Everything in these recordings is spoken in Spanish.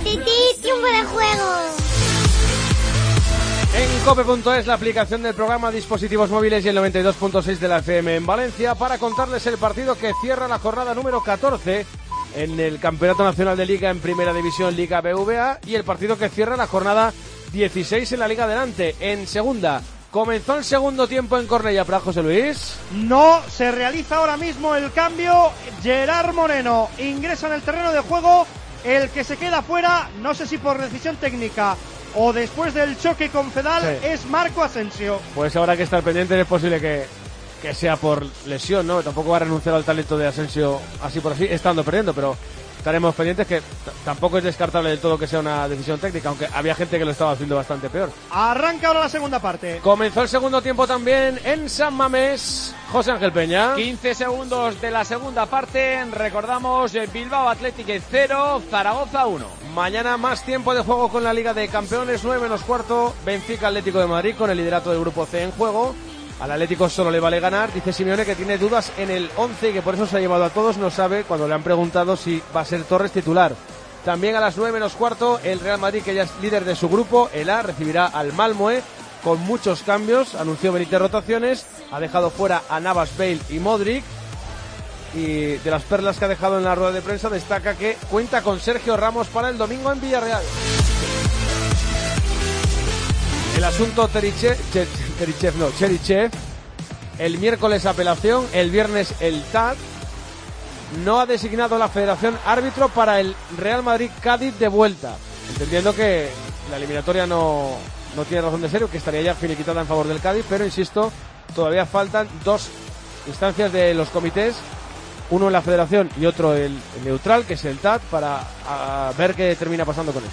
Triunfo de juego. En cope.es, la aplicación del programa, dispositivos móviles y el 92.6 de la FM en Valencia, para contarles el partido que cierra la jornada número 14 en el Campeonato Nacional de Liga en Primera División, Liga BVA, y el partido que cierra la jornada 16 en la Liga Adelante. En Segunda, comenzó el segundo tiempo en Cornellá, para José Luis. No se realiza ahora mismo el cambio. Gerard Moreno ingresa en el terreno de juego. El que se queda fuera, no sé si por decisión técnica o después del choque con Fedal, sí, es Marco Asensio. Pues habrá que estar pendiente, es posible que sea por lesión, ¿no? Tampoco va a renunciar al talento de Asensio así por así, estando perdiendo, pero estaremos pendientes, que tampoco es descartable del todo que sea una decisión técnica, aunque había gente que lo estaba haciendo bastante peor. Arranca ahora la segunda parte. Comenzó el segundo tiempo también en San Mamés. José Ángel Peña. 15 segundos de la segunda parte. Recordamos, Bilbao Athletic 0, Zaragoza 1. Mañana más tiempo de juego con la Liga de Campeones, 9:15. Benfica Atlético de Madrid con el liderato del Grupo C en juego. Al Atlético solo le vale ganar. Dice Simeone que tiene dudas en el 11 y que por eso se ha llevado a todos. No sabe, cuando le han preguntado, si va a ser Torres titular. También a las 9:15, el Real Madrid, que ya es líder de su grupo, el A, recibirá al Malmö con muchos cambios. Anunció Benítez rotaciones. Ha dejado fuera a Navas, Bale y Modric. Y de las perlas que ha dejado en la rueda de prensa, destaca que cuenta con Sergio Ramos para el domingo en Villarreal. El asunto Cherichev, el miércoles apelación, el viernes el TAT. No ha designado la Federación árbitro para el Real Madrid-Cádiz de vuelta, entendiendo que la eliminatoria no tiene razón de ser, que estaría ya finiquitada en favor del Cádiz, pero insisto, todavía faltan dos instancias de los comités, uno en la Federación y otro el neutral, que es el TAT, para ver qué termina pasando con eso.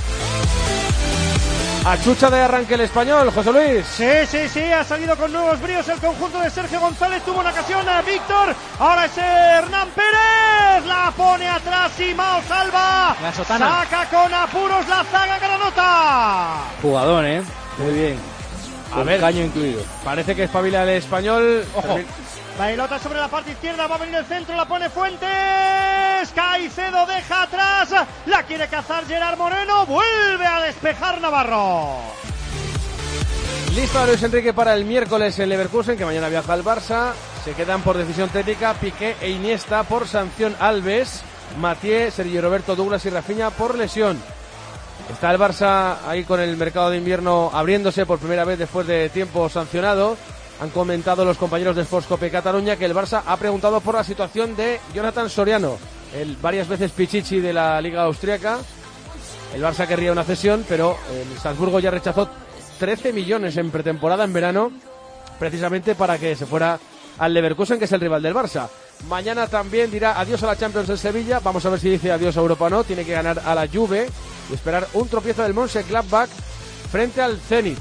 Achucha de arranque el Español, José Luis. Sí, ha salido con nuevos bríos el conjunto de Sergio González. Tuvo una ocasión a Víctor, ahora es Hernán Pérez, la pone atrás y Mao salva. La sotana. Saca con apuros la zaga granota. Jugador, muy bien. A ver, caño incluido. Parece que espabila el Español. Ojo. Pelota sobre la parte izquierda, va a venir el centro, la pone Fuentes. Caicedo deja atrás, la quiere cazar Gerard Moreno, vuelve a despejar Navarro. Listo Luis Enrique para el miércoles en Leverkusen, que mañana viaja al Barça. Se quedan por decisión técnica Piqué e Iniesta, por sanción Alves, Mathieu, Sergio Roberto, Douglas y Rafinha por lesión. Está el Barça ahí con el mercado de invierno abriéndose por primera vez después de tiempo sancionado. Han comentado los compañeros de Sports Cope Cataluña que el Barça ha preguntado por la situación de Jonathan Soriano, el varias veces Pichichi de la Liga Austriaca. El Barça querría una cesión, pero el Salzburgo ya rechazó 13 millones en pretemporada en verano, precisamente para que se fuera al Leverkusen, que es el rival del Barça. Mañana también dirá adiós a la Champions en Sevilla. Vamos a ver si dice adiós a Europa o no. Tiene que ganar a la Juve y esperar un tropiezo del Mönchengladbach frente al Zenit.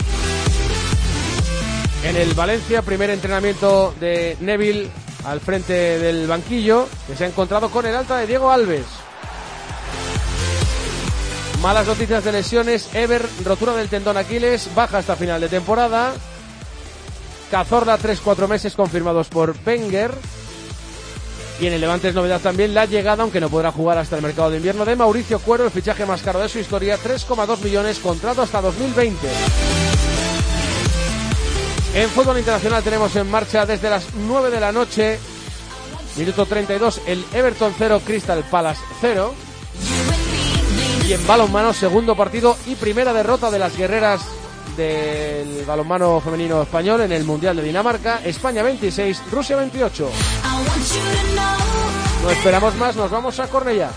En el Valencia, primer entrenamiento de Neville al frente del banquillo, que se ha encontrado con el alta de Diego Alves. Malas noticias de lesiones. Ever, rotura del tendón Aquiles, baja hasta final de temporada. Cazorla, 3-4 meses confirmados por Wenger. Y en el Levante es novedad también la llegada, aunque no podrá jugar hasta el mercado de invierno, de Mauricio Cuero, el fichaje más caro de su historia, 3,2 millones, contrato hasta 2020. En fútbol internacional tenemos en marcha desde las 9 de la noche, minuto 32, el Everton 0, Crystal Palace 0. Y en balonmano, segundo partido y primera derrota de las guerreras del balonmano femenino español en el Mundial de Dinamarca. España 26, Rusia 28. No esperamos más, nos vamos a Cornellá.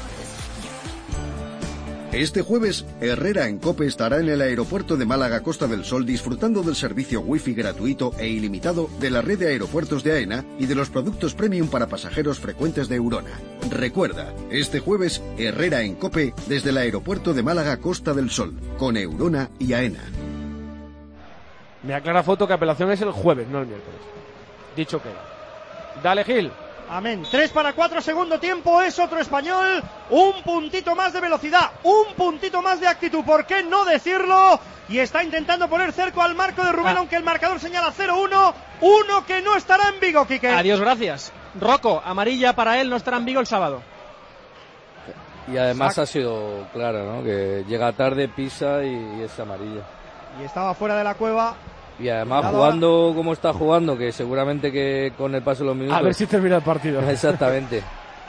Este jueves, Herrera en COPE estará en el aeropuerto de Málaga Costa del Sol disfrutando del servicio wifi gratuito e ilimitado de la red de aeropuertos de AENA y de los productos premium para pasajeros frecuentes de Eurona. Recuerda, este jueves, Herrera en COPE desde el aeropuerto de Málaga Costa del Sol, con Eurona y AENA. Me aclara Foto que apelación es el jueves, no el miércoles. Dicho queda. Dale, Gil. Amén. 3-4, segundo tiempo, es otro español. Un puntito más de velocidad, un puntito más de actitud, ¿por qué no decirlo? Y está intentando poner cerco al marco de Rubén, aunque el marcador señala 0-1. Uno que no estará en Vigo, Quique. Adiós, gracias. Rocco, amarilla para él, no estará en Vigo el sábado. Y además ha sido clara, ¿no? Que llega tarde, pisa y es amarilla. Y estaba fuera de la cueva. Y además jugando como está jugando, que seguramente que con el paso de los minutos... A ver si termina el partido. Exactamente.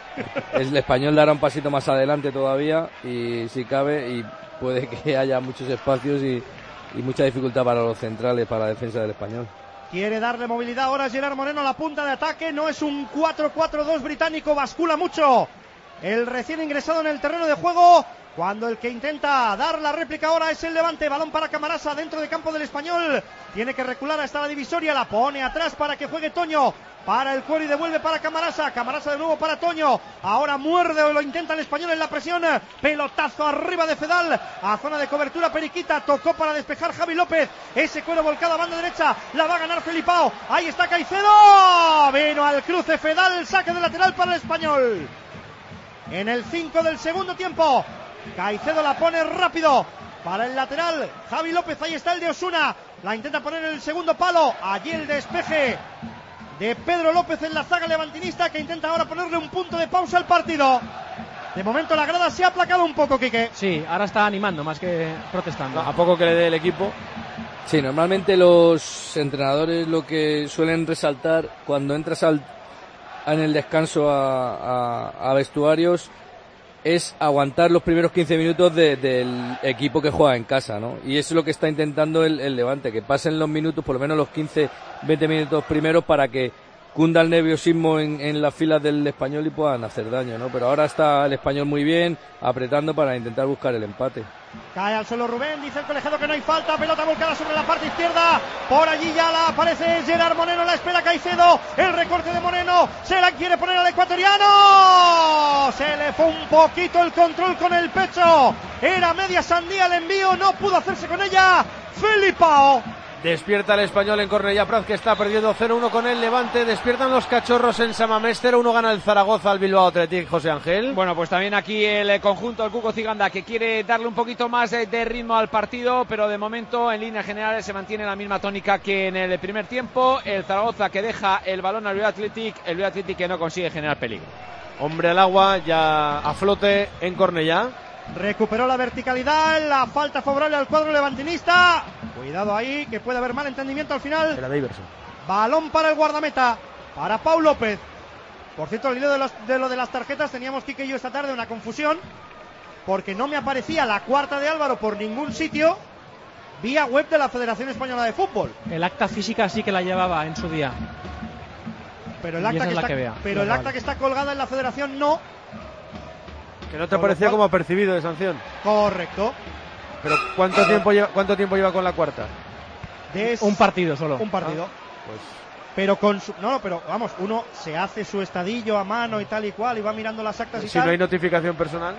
El Español dará un pasito más adelante todavía y si cabe, y puede que haya muchos espacios y mucha dificultad para los centrales, para la defensa del Español. Quiere darle movilidad ahora Gerard Moreno a la punta de ataque. No es un 4-4-2 británico, bascula mucho el recién ingresado en el terreno de juego, cuando el que intenta dar la réplica ahora es el Levante. Balón para Camarasa dentro de campo del Español. Tiene que recular hasta la divisoria, la pone atrás para que juegue Toño. Para el cuero y devuelve para Camarasa. Camarasa de nuevo para Toño. Ahora muerde o lo intenta el Español en la presión. Pelotazo arriba de Fedal. A zona de cobertura Periquita. Tocó para despejar Javi López. Ese cuero volcado a banda derecha. La va a ganar Felipao. Ahí está Caicedo. Vino al cruce Fedal. Saque de lateral para el Español. En el 5 del segundo tiempo. Caicedo la pone rápido. Para el lateral Javi López. Ahí está el de Osuna. La intenta poner en el segundo palo. Allí el despeje de Pedro López en la zaga levantinista, que intenta ahora ponerle un punto de pausa al partido. De momento la grada se ha aplacado un poco, Quique. Sí, ahora está animando más que protestando. A poco que le dé el equipo. Sí, normalmente los entrenadores lo que suelen resaltar cuando entras en el descanso a vestuarios es aguantar los primeros 15 minutos del equipo que juega en casa, ¿no? Y eso es lo que está intentando el Levante, que pasen los minutos, por lo menos los 15-20 minutos primeros, para que cunda el nerviosismo en las filas del Español y puedan hacer daño, ¿no? Pero ahora está el Español muy bien, apretando para intentar buscar el empate. Cae al suelo Rubén, dice el colegiado que no hay falta, pelota volcada sobre la parte izquierda, por allí ya la aparece Gerard Moreno, la espera Caicedo, el recorte de Moreno, se la quiere poner al ecuatoriano, se le fue un poquito el control con el pecho, era media sandía el envío, no pudo hacerse con ella Felipao. Despierta el Español en Cornellà Prat, que está perdiendo 0-1 con el Levante. Despiertan los cachorros en Samamés. 0-1 gana el Zaragoza al Bilbao Athletic. José Ángel. Bueno, pues también aquí el conjunto del Cuco Ciganda, que quiere darle un poquito más de ritmo al partido, pero de momento en líneas generales se mantiene la misma tónica que en el primer tiempo. El Zaragoza que deja el balón al Bilbao Athletic, el Bilbao Athletic que no consigue generar peligro. Hombre al agua, ya a flote en Cornellà. Recuperó la verticalidad, la falta favorable al cuadro levantinista. Cuidado ahí, que puede haber mal entendimiento al final. Era Daverson. Balón para el guardameta, para Pau López. Por cierto, al hilo de lo de las tarjetas, teníamos Quique y yo esta tarde una confusión, porque no me aparecía la cuarta de Álvaro por ningún sitio vía web de la Federación Española de Fútbol. El acta física sí que la llevaba en su día. Pero el acta que está colgada en la Federación no. Que no te parecía como apercibido de sanción. Correcto. Pero ¿cuánto tiempo lleva con la cuarta? Un partido solo. Un partido. Pues pero pero vamos, uno se hace su estadillo a mano y tal y cual y va mirando las actas y si tal. no hay notificación personal.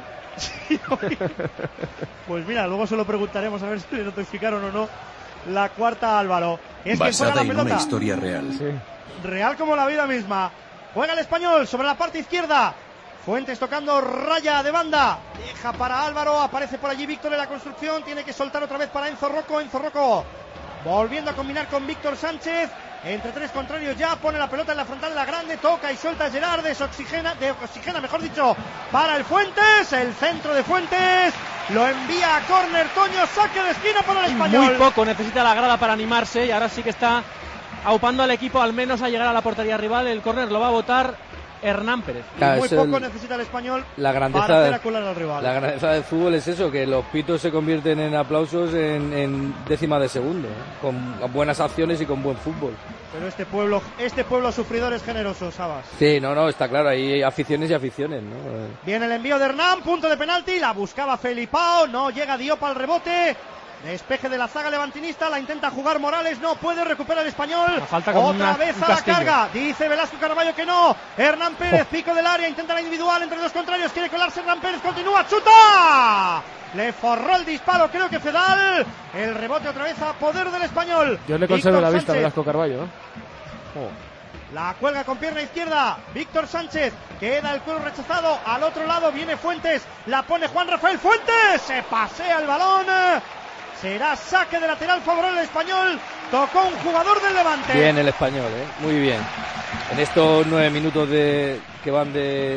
Pues mira, luego se lo preguntaremos a ver si le notificaron o no la cuarta a Álvaro. Es basada que en una historia real. Sí. Real como la vida misma. Juega el Español sobre la parte izquierda. Fuentes tocando raya de banda. Deja para Álvaro. Aparece por allí Víctor en la construcción. Tiene que soltar otra vez para Enzo Rocco. Enzo Rocco volviendo a combinar con Víctor Sánchez. Entre tres contrarios ya. Pone la pelota en la frontal, la grande. Toca y suelta Gerard. Oxigena, mejor dicho, para el Fuentes. El centro de Fuentes. Lo envía a córner Toño. Saque de esquina para el Español. Muy poco necesita la grada para animarse. Y ahora sí que está aupando al equipo al menos a llegar a la portería rival. El córner lo va a botar Hernán Pérez. Claro, muy poco necesita el Español para hacer acular al rival. La grandeza del fútbol es eso, que los pitos se convierten en aplausos en décimas de segundo, con buenas acciones y con buen fútbol. Pero este pueblo sufridor es generoso, Sabas. Sí, no, está claro, hay aficiones y aficiones, ¿no? Viene el envío de Hernán, punto de penalti, la buscaba Felipao, no llega Diop al rebote. Despeje de la zaga levantinista, la intenta jugar Morales, no puede recuperar el Español. Otra vez a la carga, dice Velasco Caraballo que no. Hernán Pérez, pico del área, intenta la individual entre dos contrarios, quiere colarse Hernán Pérez, continúa, chuta. Le forró el disparo, creo que Fedal. El rebote otra vez a poder del Español. Yo le concedo la vista a Velasco Caraballo, ¿no? La cuelga con pierna izquierda Víctor Sánchez, queda el cuero rechazado, al otro lado viene Fuentes, la pone Juan Rafael Fuentes, se pasea el balón. Será saque de lateral favorable al Español. Tocó un jugador del Levante. Bien el Español, muy bien. En estos 9 minutos que van de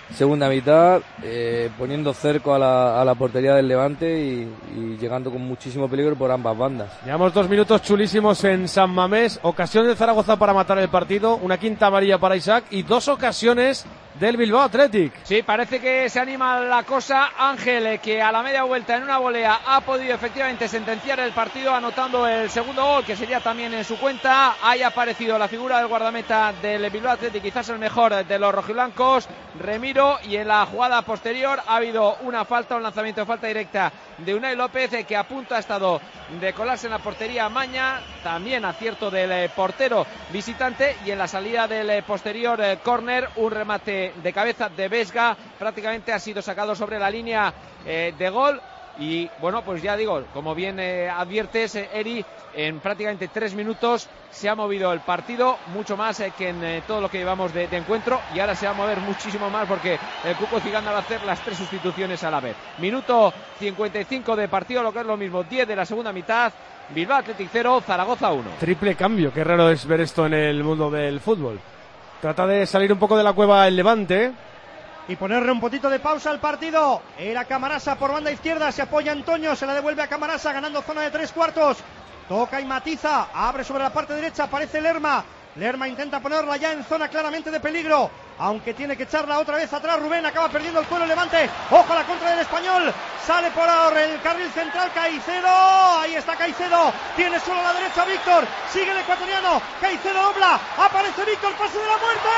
segunda mitad, poniendo cerco a la portería del Levante y llegando con muchísimo peligro por ambas bandas. Llevamos 2 minutos chulísimos en San Mamés, ocasión de Zaragoza para matar el partido, una quinta amarilla para Isaac y 2 ocasiones del Bilbao Athletic. Sí, parece que se anima la cosa. Ángel, que a la media vuelta en una volea ha podido efectivamente sentenciar el partido anotando el segundo gol, que sería también en su cuenta. Ahí ha aparecido la figura del guardameta del Bilbao Athletic, quizás el mejor de los rojiblancos, Remiro, y en la jugada posterior ha habido una falta, un lanzamiento de falta directa de Unai López, que a punto ha estado de colarse en la portería Maña, también acierto del portero visitante, y en la salida del posterior córner, un remate de cabeza de Vesga, prácticamente ha sido sacado sobre la línea de gol. Y bueno, pues ya digo, como bien adviertes, Eri, en prácticamente 3 minutos se ha movido el partido, mucho más que en todo lo que llevamos de encuentro, y ahora se va a mover muchísimo más porque el Cuco Ciganda va a hacer las 3 sustituciones a la vez. Minuto 55 de partido, lo que es lo mismo, 10 de la segunda mitad. Bilbao Athletic 0, Zaragoza 1. Triple cambio, qué raro es ver esto en el mundo del fútbol. Trata de salir un poco de la cueva el Levante y ponerle un poquito de pausa al partido. Era Camarasa por banda izquierda, se apoya Antonio, se la devuelve a Camarasa, ganando zona de 3/4. Toca y matiza, abre sobre la parte derecha, aparece Lerma. Lerma intenta ponerla ya en zona claramente de peligro, aunque tiene que echarla otra vez atrás. Rubén acaba perdiendo el cuero el Levante. Ojo a la contra del Español, sale por el carril central Caicedo. Ahí está Caicedo, tiene solo a la derecha Víctor, sigue el ecuatoriano. Caicedo dobla, aparece Víctor, pase de la muerte.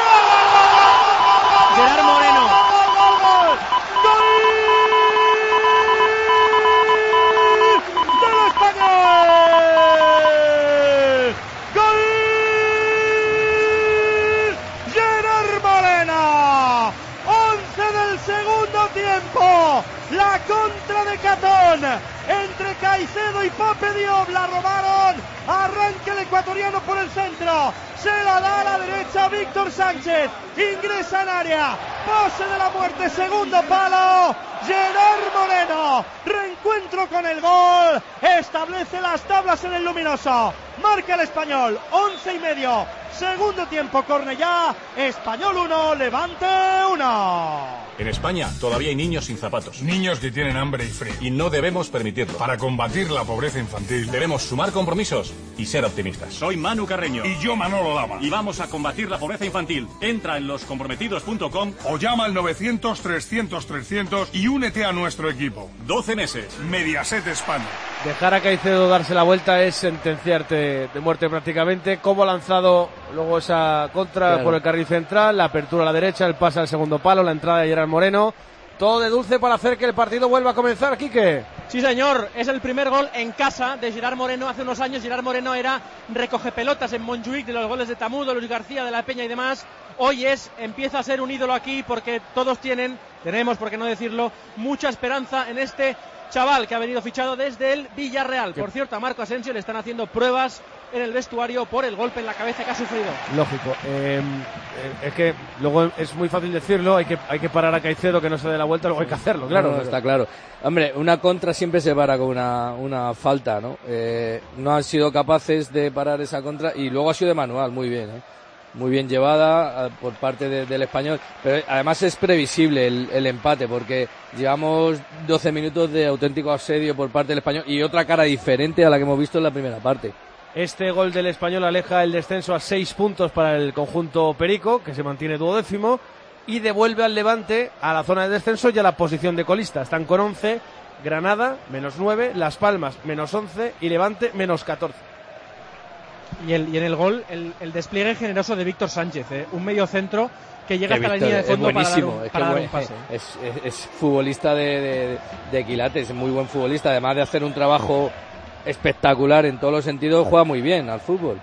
Gerard Moreno. ¡Gol! ¡Del Español! ¡Gol! ¡Gerard Moreno! 11 del segundo tiempo. La contra de Catón entre Caicedo y Pape Diop, la robaron. Arranca el ecuatoriano por el centro, se la da a la derecha Víctor Sánchez, ingresa en área, pase de la muerte, segundo palo. Gerard Moreno, reencuentro con el gol, establece las tablas en el luminoso, marca el Español, 11:30, segundo tiempo, Cornellá, Español 1, Levante 1. En España todavía hay niños sin zapatos. Niños que tienen hambre y frío. Y no debemos permitirlo. Para combatir la pobreza infantil debemos sumar compromisos y ser optimistas. Soy Manu Carreño. Y yo Manolo Lama. Y vamos a combatir la pobreza infantil. Entra en loscomprometidos.com o llama al 900-300-300 y únete a nuestro equipo. 12 meses. Mediaset España. Dejar a Caicedo darse la vuelta es sentenciarte de muerte prácticamente. Como ha lanzado luego esa contra por el carril central, la apertura a la derecha, el pase al segundo palo, la entrada de Gerard Moreno. Todo de dulce para hacer que el partido vuelva a comenzar, Quique. Sí, señor, es el primer gol en casa de Gerard Moreno. Hace unos años Gerard Moreno era recoge pelotas en Montjuic de los goles de Tamudo, Luis García, de la Peña y demás. Hoy empieza a ser un ídolo aquí porque todos tenemos, por qué no decirlo, mucha esperanza en este chaval que ha venido fichado desde el Villarreal. Por cierto, a Marco Asensio le están haciendo pruebas en el vestuario por el golpe en la cabeza que ha sufrido. Lógico. Es que luego es muy fácil decirlo, hay que parar a Caicedo que no se dé la vuelta, luego hay que hacerlo, claro. No, está claro. Hombre, una contra siempre se para con una falta, ¿no? No han sido capaces de parar esa contra y luego ha sido de manual, muy bien, ¿eh? Muy bien llevada por parte del Español, pero además es previsible el empate porque llevamos 12 minutos de auténtico asedio por parte del Español y otra cara diferente a la que hemos visto en la primera parte. Este gol del Español aleja el descenso a 6 puntos para el conjunto perico, que se mantiene 12º, y devuelve al Levante a la zona de descenso y a la posición de colista. Están con 11, Granada -9, Las Palmas -11 y Levante -14. Y en el gol, el despliegue generoso de Víctor Sánchez, un medio centro que llega hasta la línea de fondo para dar un pase. Es futbolista de quilates, es muy buen futbolista, además de hacer un trabajo espectacular en todos los sentidos, juega muy bien al fútbol.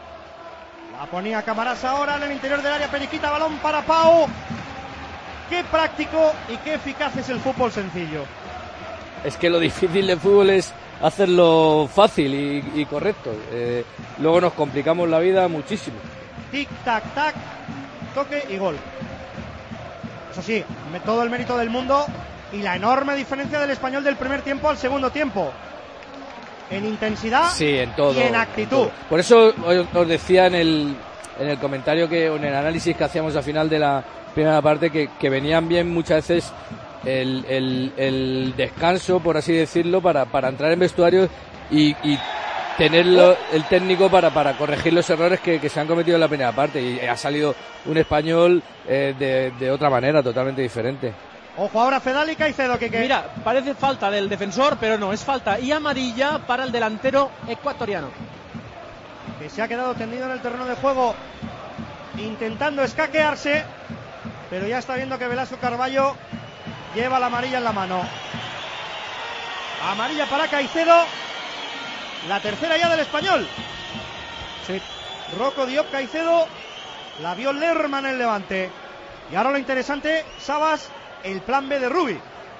La ponía Camarasa ahora en el interior del área, Periquita, balón para Pau. Qué práctico y qué eficaz es el fútbol sencillo. Es que lo difícil del fútbol es hacerlo fácil y correcto. Luego nos complicamos la vida muchísimo. Tic, tac, tac, toque y gol. Eso sí, todo el mérito del mundo y la enorme diferencia del Español del primer tiempo al segundo tiempo. En intensidad, sí, en todo, y en actitud. Por eso os decía en el comentario o en el análisis que hacíamos al final de la primera parte, que venían bien muchas veces el descanso, por así decirlo, para entrar en vestuarios y tenerlo el técnico para corregir los errores que se han cometido en la primera parte, y ha salido un español de otra manera, totalmente diferente. Ojo ahora Fedal y Caicedo, que Mira, parece falta del defensor, pero no, es falta y amarilla para el delantero ecuatoriano, que se ha quedado tendido en el terreno de juego intentando escaquearse, pero ya está viendo que Velasco Carballo lleva la amarilla en la mano. Amarilla para Caicedo, la tercera ya del español. Sí. Rocco Diop Caicedo, la vio Lerma en el Levante. Y ahora lo interesante, Sabas, el plan B de Rubi.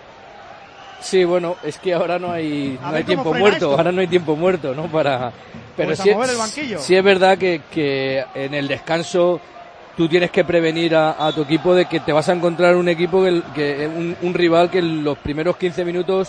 Sí, bueno, es que ahora no hay tiempo frena muerto, esto. ahora no hay tiempo muerto, ¿no? Pero Pues sí, a mover el banquillo. sí es verdad que en el descanso tú tienes que prevenir a tu equipo de que te vas a encontrar un equipo un rival que en los primeros 15-20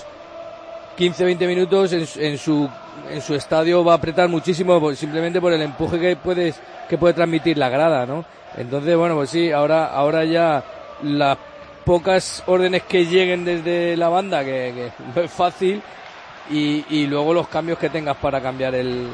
minutos en su estadio va a apretar muchísimo, simplemente por el empuje que puede transmitir la grada, ¿no? Entonces, bueno, pues sí, ahora ya las pocas órdenes que lleguen desde la banda, que no es fácil, y luego los cambios que tengas para cambiar el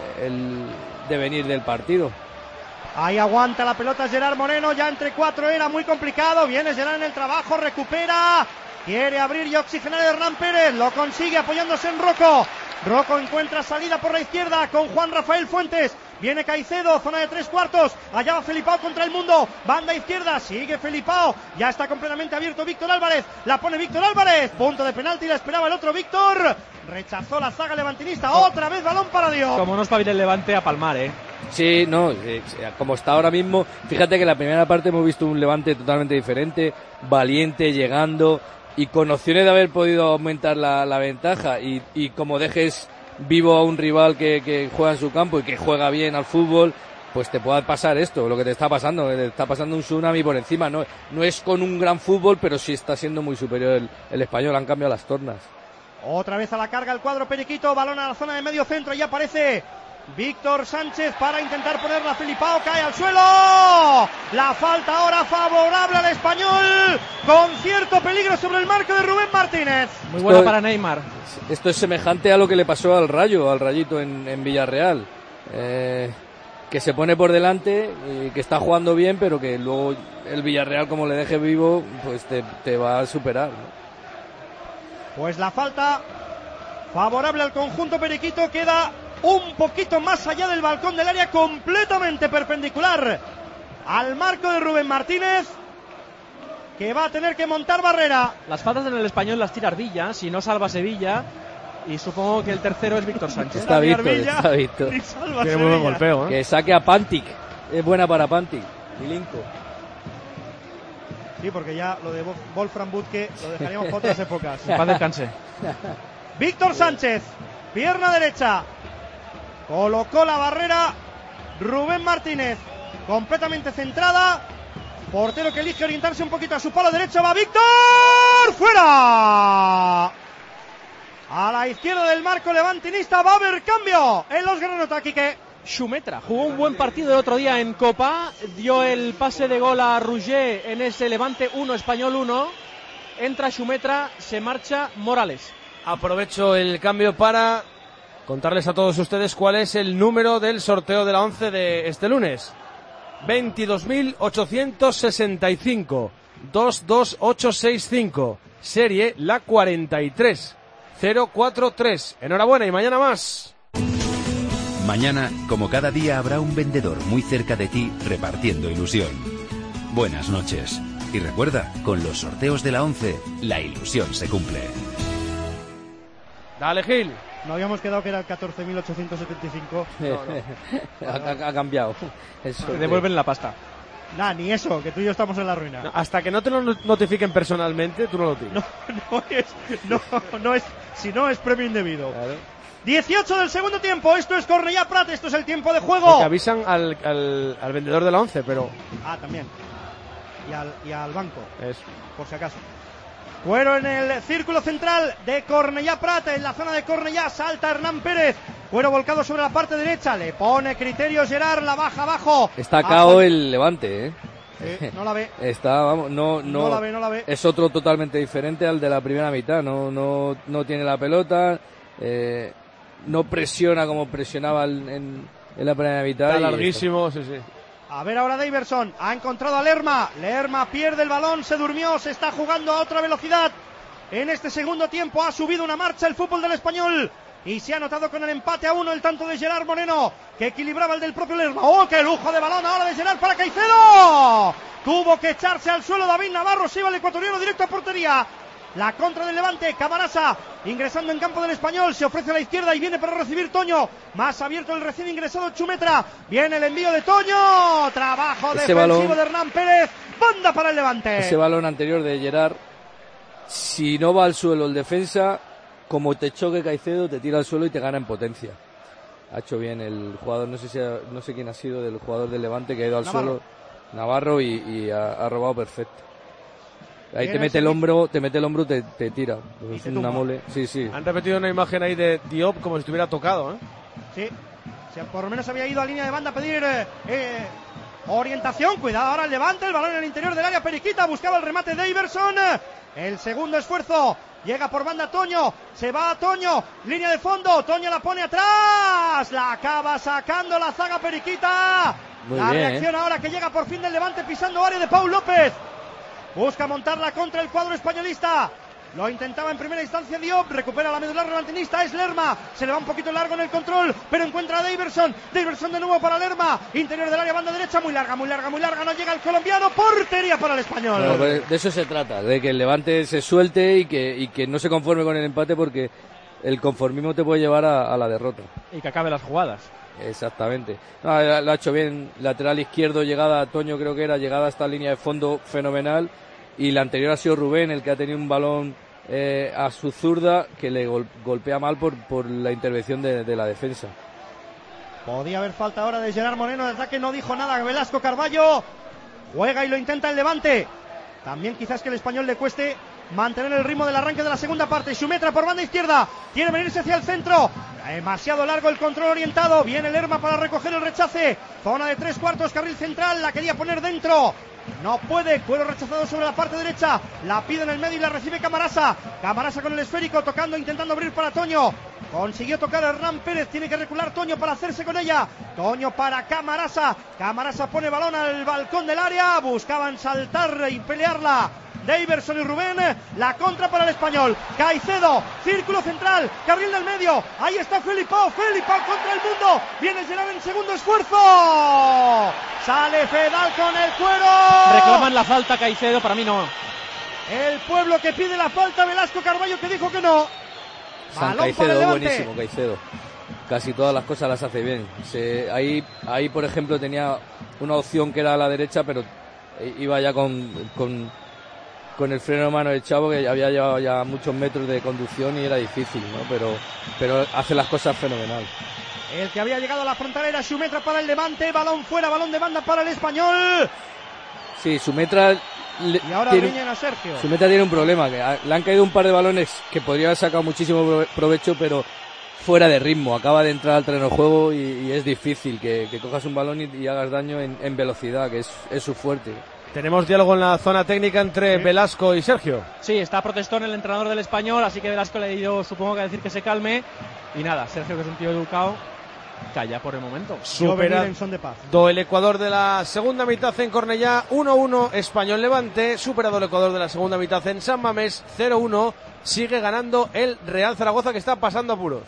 devenir del partido. Ahí aguanta la pelota Gerard Moreno, ya entre cuatro era muy complicado, viene Gerard en el trabajo, recupera, quiere abrir y oxigenar a Hernán Pérez, lo consigue apoyándose en Rocco. Rocco encuentra salida por la izquierda con Juan Rafael Fuentes. Viene Caicedo, zona de 3/4. Allá va Felipao contra el mundo. Banda izquierda, sigue Felipao. Ya está completamente abierto Víctor Álvarez. La pone Víctor Álvarez. Punto de penalti, la esperaba el otro Víctor. Rechazó la zaga levantinista. Otra vez balón para Dios. Como no espabila el Levante a palmar, Sí, no, como está ahora mismo, fíjate que en la primera parte hemos visto un Levante totalmente diferente, valiente, llegando y con opciones de haber podido aumentar la ventaja, y como dejes vivo a un rival que juega en su campo y que juega bien al fútbol, pues te pueda pasar esto, lo que te está pasando un tsunami por encima. No es con un gran fútbol, pero sí está siendo muy superior el español, han cambiado las tornas. Otra vez a la carga el cuadro periquito, balón a la zona de medio centro y aparece Víctor Sánchez para intentar ponerla a Felipao, cae al suelo. La falta ahora favorable al español, con cierto peligro sobre el marco de Rubén Martínez. Muy buena para Neymar. Esto es semejante a lo que le pasó al Rayito en Villarreal, que se pone por delante y que está jugando bien, pero que luego el Villarreal, como le deje vivo, pues te va a superar, ¿no? Pues la falta favorable al conjunto periquito, queda un poquito más allá del balcón del área, completamente perpendicular al marco de Rubén Martínez, que va a tener que montar barrera. Las faltas en el español las tira Ardilla, si no salva Sevilla, y supongo que el tercero es Víctor Sánchez. Está Víctor. Tiene muy buen golpeo, Que saque a Pantic, es buena para Pantic. Milinko. Sí, porque ya lo de Wolfram Butke lo dejaríamos para otras épocas. Paz descanse. Víctor Sánchez, pierna derecha, colocó la barrera Rubén Martínez, completamente centrada. Portero que elige orientarse un poquito a su palo derecho, va Víctor, fuera. A la izquierda del marco levantinista va a haber cambio en los Granota, Quique. Xumetra jugó un buen partido el otro día en Copa, dio el pase de gol a Rouget en ese Levante 1, Español 1. Entra Xumetra, se marcha Morales. Aprovecho el cambio para contarles a todos ustedes cuál es el número del sorteo de la 11 de este lunes. 22.865 22865, serie la 43043. Enhorabuena y mañana más. Mañana, como cada día, habrá un vendedor muy cerca de ti repartiendo ilusión. Buenas noches. Y recuerda, con los sorteos de la 11, la ilusión se cumple. Dale, Gil. No habíamos quedado que era el 14.875. Ha cambiado. Te devuelven la pasta. Nah, ni eso, que tú y yo estamos en la ruina. No, hasta que no te lo notifiquen personalmente, tú no lo tienes. No es, si no es premio indebido. Claro. 18 del segundo tiempo, esto es Cornellà Prat, esto es el tiempo de juego. Porque avisan al vendedor de la 11, pero... Ah, también. Y al banco, Es. por si acaso. Cuero en el círculo central de Cornellá Prat, en la zona de Cornellá, salta Hernán Pérez. Cuero volcado sobre la parte derecha, le pone criterio Gerard, la baja abajo. Está cao el Levante, no la ve. Está, vamos, no la ve. Es otro totalmente diferente al de la primera mitad. No tiene la pelota, no presiona como presionaba en la primera mitad. Está larguísimo, sí. A ver ahora Daverson, ha encontrado a Lerma pierde el balón, se durmió, se está jugando a otra velocidad. En este segundo tiempo ha subido una marcha el fútbol del Español y se ha anotado con el empate a 1 el tanto de Gerard Moreno, que equilibraba el del propio Lerma. ¡Oh, qué lujo de balón ahora de Gerard para Caicedo! Tuvo que echarse al suelo David Navarro, se iba el ecuatoriano directo a portería. La contra del Levante, Camarasa ingresando en campo del Español, se ofrece a la izquierda y viene para recibir Toño, más abierto el recién ingresado Chumetra, viene el envío de Toño, trabajo defensivo de Hernán Pérez, banda para el Levante. Ese balón anterior de Gerard, si no va al suelo el defensa, como te choque Caicedo, te tira al suelo y te gana en potencia. Ha hecho bien el jugador, no sé quién ha sido, del jugador del Levante, que ha ido al suelo, Navarro, y ha robado perfecto. Ahí te mete el hombro, te tira. Es una mole. Sí. Han repetido una imagen ahí de Diop como si estuviera tocado, Sí. Por lo menos había ido a línea de banda a pedir orientación. Cuidado ahora el Levante, el balón en el interior del área. Periquita buscaba el remate de Daverson. El segundo esfuerzo. Llega por banda Toño, se va a Toño, línea de fondo, Toño la pone atrás, la acaba sacando la zaga Periquita. Muy la bien, reacción ahora que llega por fin del Levante pisando área de Paul López. Busca montarla contra el cuadro españolista. Lo intentaba en primera instancia Diop, recupera la medular levantinista, es Lerma, se le va un poquito largo en el control, pero encuentra a Daverson de nuevo para Lerma, interior del área, banda derecha, muy larga, no llega el colombiano, portería para el Español. No, de eso se trata, de que el Levante se suelte y que no se conforme con el empate, porque el conformismo te puede llevar a la derrota. Y que acabe las jugadas. Exactamente. Lo ha hecho bien, lateral izquierdo, llegada a Toño, creo que era, llegada hasta línea de fondo fenomenal, y la anterior ha sido Rubén, el que ha tenido un balón a su zurda, que le golpea mal por la intervención de la defensa. Podía haber falta ahora de Gerard Moreno de ataque, no dijo nada Velasco Carballo, juega y lo intenta el Levante. También quizás que el Español le cueste mantener el ritmo del arranque de la segunda parte. Xumetra por banda izquierda, quiere venirse hacia el centro, demasiado largo el control orientado, viene Lerma para recoger el rechace, zona de 3/4, carril central, la quería poner dentro, no puede, Cuero rechazado sobre la parte derecha, la pide en el medio y la recibe Camarasa con el esférico, tocando, intentando abrir para Toño, consiguió tocar a Hernán Pérez, tiene que recular Toño para hacerse con ella, Toño para Camarasa pone balón al balcón del área, buscaban saltar y pelearla Daverson y Rubén, la contra para el Español, Caicedo, círculo central, carril del medio, ahí está Felipao contra el mundo, viene Gerard en segundo esfuerzo, sale Fedal con el Cuero, reclaman la falta Caicedo, para mí no. El pueblo que pide la falta, Velasco Carballo que dijo que no. San Caicedo, buenísimo Caicedo, casi todas las cosas las hace bien. Ahí por ejemplo tenía una opción que era a la derecha, pero iba ya con el freno de mano del Chavo, que había llevado ya muchos metros de conducción y era difícil, ¿no? Pero hace las cosas fenomenal. El que había llegado a la frontalera, Xumetra para el Levante, balón fuera, balón de banda para el Español. Sí, Xumetra y ahora viene a Sergio. Xumetra tiene un problema, que le han caído un par de balones que podría haber sacado muchísimo provecho, pero fuera de ritmo, acaba de entrar al terreno de juego y es difícil que cojas un balón y hagas daño en velocidad, que es su fuerte. Tenemos diálogo en la zona técnica entre Velasco y Sergio. Sí, está protestón el entrenador del Español, así que Velasco le ha ido, supongo que a decir que se calme. Y nada, Sergio, que es un tío educado, calla por el momento. Superado el Ecuador de la segunda mitad en Cornellá, 1-1 Español Levante. Superado el Ecuador de la segunda mitad en San Mamés, 0-1. Sigue ganando el Real Zaragoza, que está pasando apuros.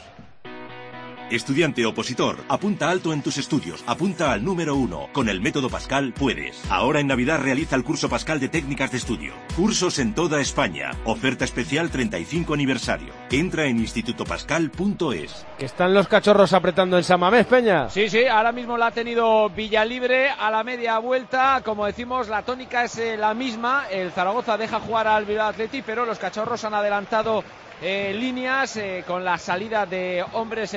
Estudiante opositor, apunta alto en tus estudios, apunta al número 1. Con el método Pascal puedes. Ahora en Navidad realiza el curso Pascal de técnicas de estudio. Cursos en toda España. Oferta especial 35 aniversario. Entra en institutopascal.es. Que están los cachorros apretando en San Mamés, Peña. Sí, ahora mismo la ha tenido Villalibre a la media vuelta. Como decimos, la tónica es la misma. El Zaragoza deja jugar al Bilbao Athletic, pero los cachorros han adelantado líneas con la salida de hombres como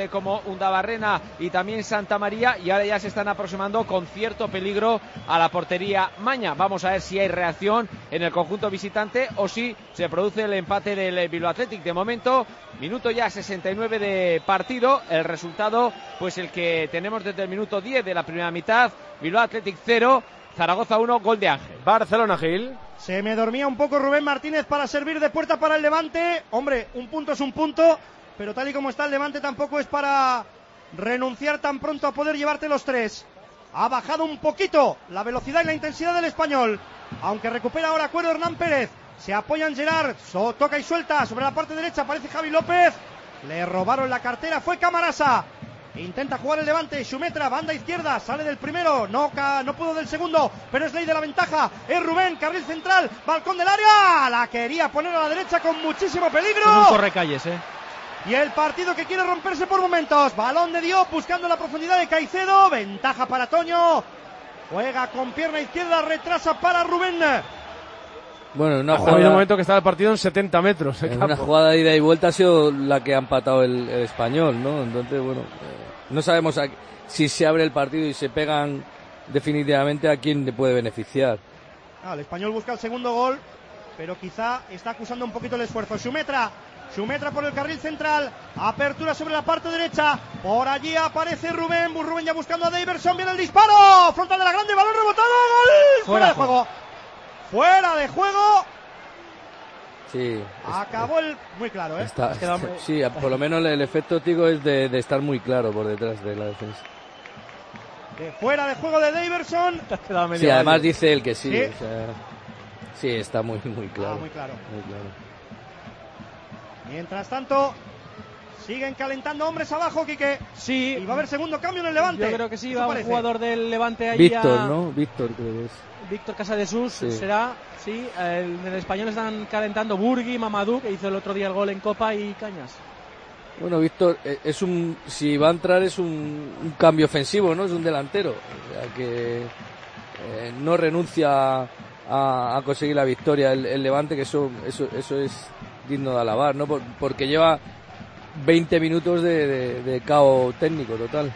Undabarrena y también Santa María, y ahora ya se están aproximando con cierto peligro a la portería Maña. Vamos a ver si hay reacción en el conjunto visitante o si se produce el empate del Bilbao Athletic. De momento, minuto ya 69 de partido, el resultado pues el que tenemos desde el minuto 10 de la primera mitad. Bilbao Athletic 0, Zaragoza 1, gol de Ángel. Barcelona, Gil. Se me dormía un poco Rubén Martínez para servir de puerta para el Levante. Hombre, un punto es un punto, pero tal y como está el Levante tampoco es para renunciar tan pronto a poder llevarte los 3. Ha bajado un poquito la velocidad y la intensidad del Español, aunque recupera ahora Cuero Hernán Pérez. Se apoya en Gerard, toca y suelta, sobre la parte derecha aparece Javi López. Le robaron la cartera, fue Camarasa. Intenta jugar el Levante, Xumetra, banda izquierda, sale del primero, no pudo del segundo, pero es ley de la ventaja, es Rubén, carril central, balcón del área, la quería poner a la derecha con muchísimo peligro. Es un correcalles, Y el partido que quiere romperse por momentos, balón de Diop buscando la profundidad de Caicedo, ventaja para Toño, juega con pierna izquierda, retrasa para Rubén. Bueno, una Ha habido un momento que estaba el partido en 70 metros. Una jugada de ida y vuelta ha sido la que ha empatado el Español, ¿no? Entonces, bueno, no sabemos si se abre el partido y se pegan definitivamente a quién le puede beneficiar. El Español busca el segundo gol, pero quizá está acusando un poquito el esfuerzo. Xumetra por el carril central, apertura sobre la parte derecha, por allí aparece Rubén ya buscando a Daverson, viene el disparo, frontal de la grande, balón rebotado, gol, fuera de juego. Fuera de juego. Sí. Acabó muy claro, sí, por lo menos el efecto óptico es de estar muy claro por detrás de la defensa. Fuera de juego de Daverson. Sí, además dice él que sí. Sí, o sea, sí, está muy claro. Muy claro. Mientras tanto, siguen calentando hombres abajo, Quique. Sí. Y va a haber segundo cambio en el Levante. Yo creo que sí, va un jugador del Levante ahí. Víctor, ¿no? Víctor creo que es. Víctor Casadesús será, sí. En el Español están calentando Burgui, Mamadou, que hizo el otro día el gol en Copa, y Cañas. Bueno, Víctor si va a entrar es un cambio ofensivo, ¿no? Es un delantero, o sea que no renuncia a conseguir la victoria el Levante, que eso es digno de alabar, ¿no? Porque lleva 20 minutos de caos técnico total.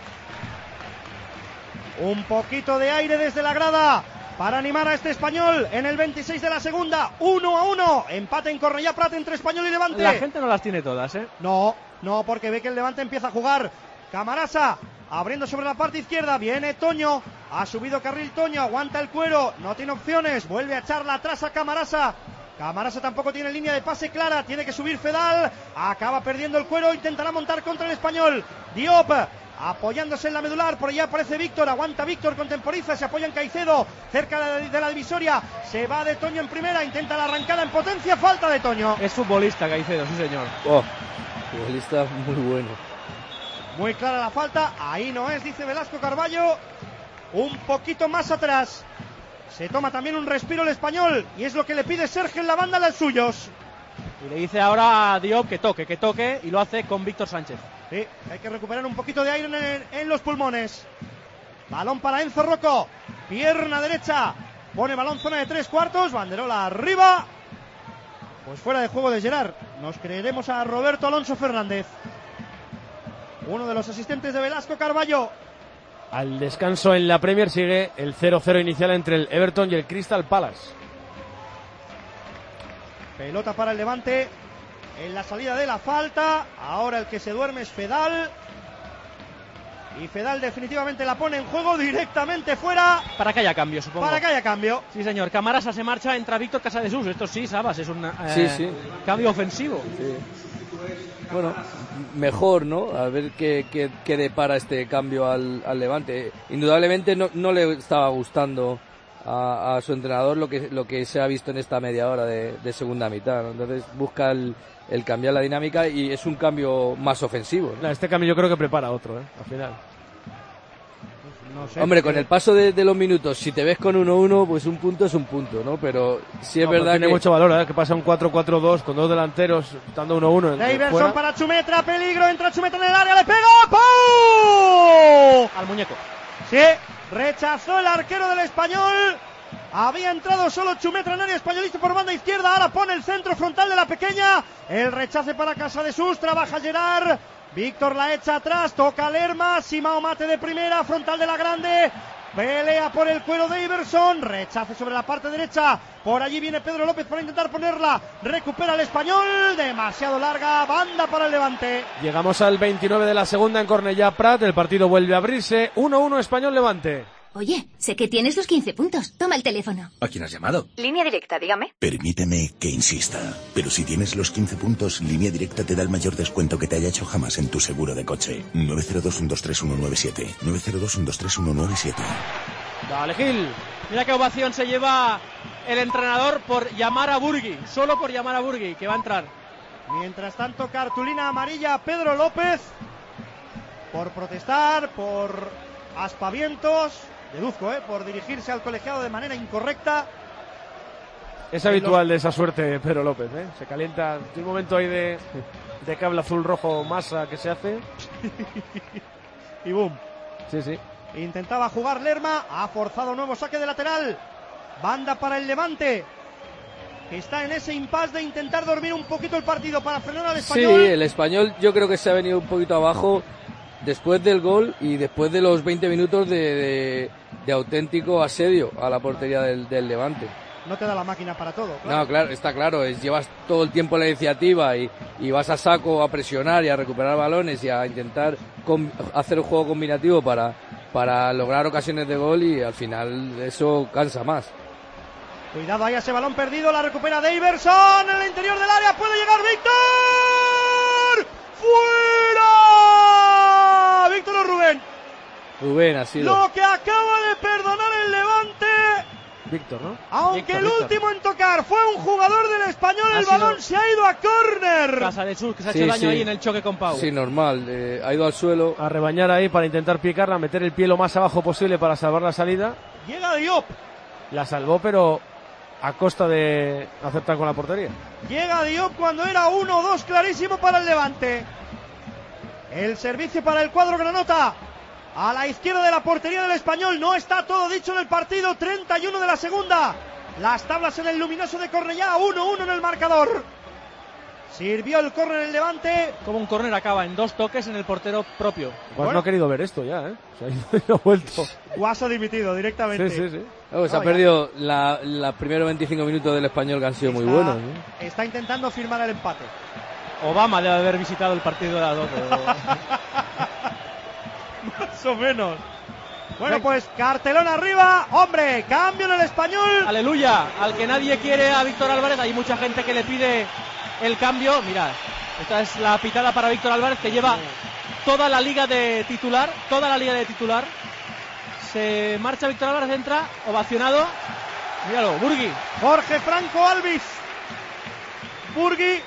Un poquito de aire desde la grada para animar a este Español en el 26 de la segunda. 1-1, empate en Cornellà Prat entre Español y Levante. La gente no las tiene todas, No, porque ve que el Levante empieza a jugar. Camarasa abriendo sobre la parte izquierda, viene Toño, ha subido carril Toño, aguanta el Cuero, no tiene opciones, vuelve a echarla atrás a Camarasa. Camarasa tampoco tiene línea de pase clara, tiene que subir Fedal, acaba perdiendo el Cuero, intentará montar contra el Español. Diop apoyándose en la medular, por allá aparece Víctor, aguanta Víctor, contemporiza, se apoya en Caicedo, cerca de la divisoria, se va de Toño en primera, intenta la arrancada en potencia, falta de Toño. Es futbolista Caicedo, sí señor. Futbolista muy bueno. Muy clara la falta, ahí no es, dice Velasco Carballo, un poquito más atrás. Se toma también un respiro el Español, y es lo que le pide Sergio en la banda a los suyos. Y le dice ahora a Diop que toque, y lo hace con Víctor Sánchez. Sí, hay que recuperar un poquito de aire en los pulmones. Balón para Enzo Rocco, pierna derecha, pone balón zona de 3/4, banderola arriba. Pues fuera de juego de Gerard. Nos creeremos a Roberto Alonso Fernández, uno de los asistentes de Velasco Carballo. Al descanso en la Premier sigue el 0-0 inicial entre el Everton y el Crystal Palace. Pelota para el Levante en la salida de la falta. Ahora el que se duerme es Fedal. Y Fedal definitivamente la pone en juego directamente fuera. Para que haya cambio, supongo. Para que haya cambio. Sí, señor. Camarasa se marcha, entra Víctor Casadesús. Esto sí, Sabas, es un cambio ofensivo. Sí. Bueno, mejor, ¿no? A ver qué depara este cambio al Levante. Indudablemente no le estaba gustando a su entrenador lo que se ha visto en esta media hora de segunda mitad, ¿no? Entonces busca el cambiar la dinámica y es un cambio más ofensivo, ¿no? Este cambio yo creo que prepara otro, al final. No sé, hombre, con el paso de los minutos, si te ves con 1-1, pues un punto es un punto, ¿no? Pero sí es verdad tiene que mucho valor, que pasa un 4-4-2 con dos delanteros, estando 1-1. Daverson para Xumetra, peligro, entra Xumetra en el área, le pega, ¡pum! Al muñeco. Sí, rechazó el arquero del Español Había entrado solo Chumetra en área españolista por banda izquierda. Ahora pone el centro frontal de la pequeña. El rechace para Casadesús. Trabaja Gerard. Víctor la echa atrás. Toca Lerma. Simao Mate de primera. Frontal de la grande. Pelea por el cuero de Iverson. Rechace sobre la parte derecha. Por allí viene Pedro López para intentar ponerla. Recupera el español. Demasiado larga. Banda para el Levante. Llegamos al 29 de la segunda en Cornellá Prat. El partido vuelve a abrirse. 1-1 Español Levante. Oye, sé que tienes los 15 puntos. Toma el teléfono. ¿A quién has llamado? Línea directa, dígame. Permíteme que insista, pero si tienes los 15 puntos, Línea Directa te da el mayor descuento que te haya hecho jamás en tu seguro de coche. 902-123-197. 902-123-197. Dale, Gil. Mira qué ovación se lleva el entrenador por llamar a Burgui. Solo por llamar a Burgui, que va a entrar. Mientras tanto, cartulina amarilla a Pedro López. Por protestar, por aspavientos, deduzco, por dirigirse al colegiado de manera incorrecta. Es habitual de esa suerte Pedro López, se calienta. Tiene un momento ahí de cable azul rojo masa que se hace. Y boom. Sí. Intentaba jugar Lerma, ha forzado nuevo saque de lateral. Banda para el Levante, que está en ese impasse de intentar dormir un poquito el partido para frenar al Español. Sí, el Español yo creo que se ha venido un poquito abajo después del gol y después de los 20 minutos de auténtico asedio a la portería del Levante. No te da la máquina para todo. Claro. No, claro, está claro, llevas todo el tiempo la iniciativa y vas a saco a presionar y a recuperar balones y a intentar hacer un juego combinativo para lograr ocasiones de gol, y al final eso cansa más. Cuidado ahí, ese balón perdido, la recupera Iverson en el interior del área, puede llegar Víctor. ¡Fuera! Víctor o Rubén. Rubén ha sido. Lo que acaba de perdonar el Levante. Víctor, ¿no? Aunque el último en tocar fue un jugador del Español, el balón se ha ido a córner. Casadesús, que se ha hecho daño ahí en el choque con Pau. Sí, normal, ha ido al suelo. A rebañar ahí para intentar picarla, meter el pie lo más abajo posible para salvar la salida. Llega Diop. La salvó, pero a costa de acertar con la portería. Llega Diop cuando era 1-2 clarísimo para el Levante. El servicio para el cuadro granota. A la izquierda de la portería del Español. No está todo dicho en el partido. 31 de la segunda. Las tablas en el luminoso de Cornellá. 1-1 en el marcador. Sirvió el córner el Levante. Como un córner acaba en 2 toques en el portero propio. Pues no ha querido ver esto ya, Se ha vuelto. Guaso dimitido directamente. Sí. Se ha perdido los primeros 25 minutos del Español, que han sido muy buenos. Está intentando firmar el empate. Obama debe haber visitado el partido de la Dodo. Más o menos. Bueno, pues cartelón arriba. Hombre, cambio en el Español. Aleluya. Al que nadie quiere, a Víctor Álvarez. Hay mucha gente que le pide el cambio. Mirad, esta es la pitada para Víctor Álvarez, que lleva toda la liga de titular. Se marcha Víctor Álvarez, entra, ovacionado. Míralo, Burgui. Jorge Franco Alvis. Burgui.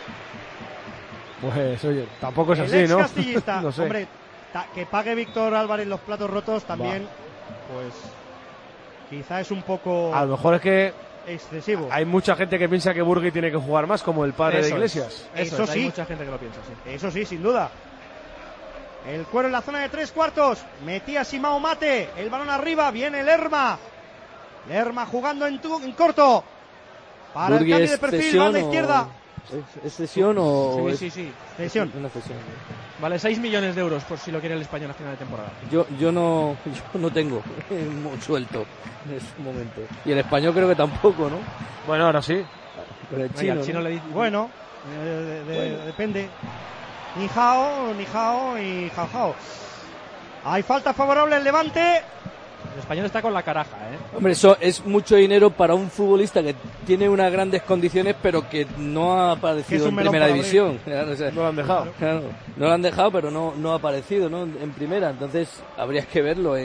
Pues oye, tampoco es el así, ex ¿no? Castillista. No sé. Hombre, que pague Víctor Álvarez los platos rotos también, pues quizá es un poco... A lo mejor es que excesivo. Hay mucha gente que piensa que Burgui tiene que jugar más, como el padre de Iglesias. Eso sí. Hay mucha gente que lo piensa, sí. Eso sí, sin duda. El cuero en la zona de 3/4. Metía Simao Mate. El balón arriba. Viene Lerma. Lerma jugando en corto. Para Burgui, el cambio de perfil. Banda izquierda. ¿Es cesión o...? Sí. Cesión. Una cesión. Vale 6 millones de euros por si lo quiere el Español a final de temporada. Yo no tengo suelto en ese momento. Y el Español creo que tampoco, ¿no? Bueno, ahora sí. Pero el chino, ¿no? Bueno, depende. Ni Jao y Jao. Hay falta favorable al Levante. El Español está con la caraja, Hombre, eso es mucho dinero para un futbolista que tiene unas grandes condiciones, pero que no ha aparecido en primera división. Claro, o sea, no lo han dejado. Claro, no lo han dejado, pero no ha aparecido, ¿no? En primera. Entonces, habría que verlo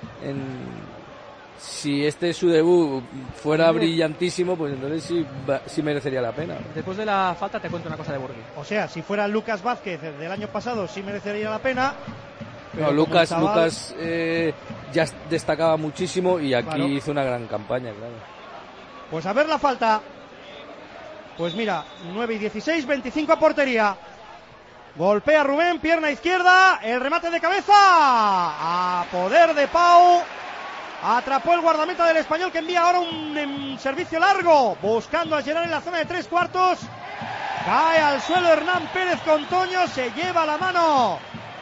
si su debut fuera brillantísimo, pues entonces sí merecería la pena. Después de la falta te cuento una cosa de Burgui. O sea, si fuera Lucas Vázquez del año pasado, sí merecería la pena. No, Lucas ya destacaba muchísimo y aquí hizo una gran campaña, claro. Pues a ver la falta. Pues mira, 9-16, 25 a portería. Golpea Rubén, pierna izquierda, el remate de cabeza. A poder de Pau. Atrapó el guardameta del Español, que envía ahora un servicio largo, buscando a Gerard en la zona de 3/4. Cae al suelo Hernán Pérez con Toño, se lleva la mano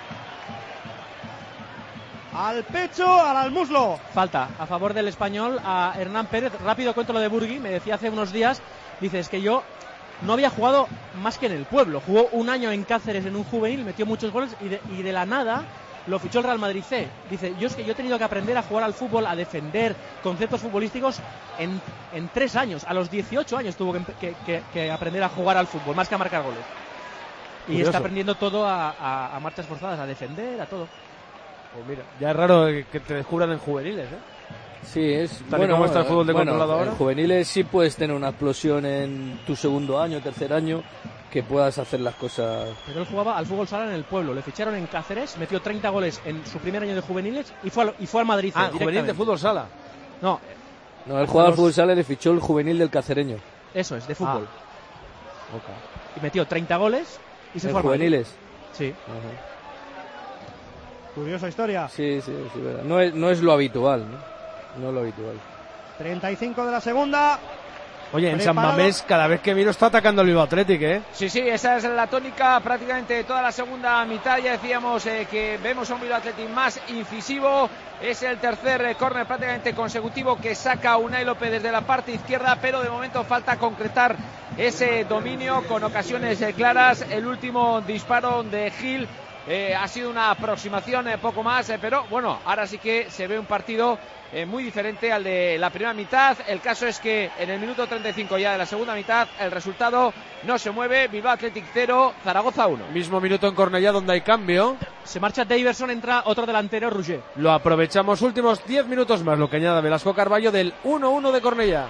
al pecho, al muslo. Falta a favor del Español a Hernán Pérez. Rápido cuento lo de Burgui, me decía hace unos días, dice, es que yo no había jugado más que en el pueblo. Jugó un año en Cáceres en un juvenil, metió muchos goles y de la nada lo fichó el Real Madrid C. Dice, yo he tenido que aprender a jugar al fútbol, a defender conceptos futbolísticos en 3 años. A los 18 años tuvo que aprender a jugar al fútbol, más que a marcar goles. Y Curioso. está aprendiendo todo a marchas forzadas, a defender, a todo. Pues mira, ya es raro que te descubran en juveniles, ¿eh? Sí, es Tal y como está el fútbol de controlado ahora. En juveniles sí puedes tener una explosión en tu segundo año, tercer año, que puedas hacer las cosas. Pero él jugaba al fútbol sala en el pueblo. Le ficharon en Cáceres, metió 30 goles en su primer año de juveniles y fue al Madrid. Juvenil de fútbol sala. No, él jugaba al fútbol sala y le fichó el juvenil del Cacereño. Eso es, de fútbol. Okay. Y metió 30 goles y se ¿En fue al Madrid. juveniles? Sí. Ajá. Curiosa historia. Sí, verdad. No es lo habitual, ¿no? No es lo habitual. 35 de la segunda. Oye, en San Preparado. Mamés, cada vez que miro está atacando el Bilbao Athletic, ¿eh? Sí, esa es la tónica prácticamente de toda la segunda mitad. Ya decíamos que vemos a un Bilbao Athletic más incisivo. Es el tercer córner prácticamente consecutivo que saca Unai López desde la parte izquierda, pero de momento falta concretar ese dominio con ocasiones claras. El último disparo de Gil ha sido una aproximación, poco más, pero bueno, ahora sí que se ve un partido muy diferente al de la primera mitad. El caso es que en el minuto 35 ya de la segunda mitad el resultado no se mueve. Bilbao Athletic 0, Zaragoza 1. Mismo minuto en Cornellá donde hay cambio. Se marcha Daverson, entra otro delantero, Rouget. Lo aprovechamos, últimos 10 minutos más, lo que añada Velasco Carballo del 1-1 de Cornellá.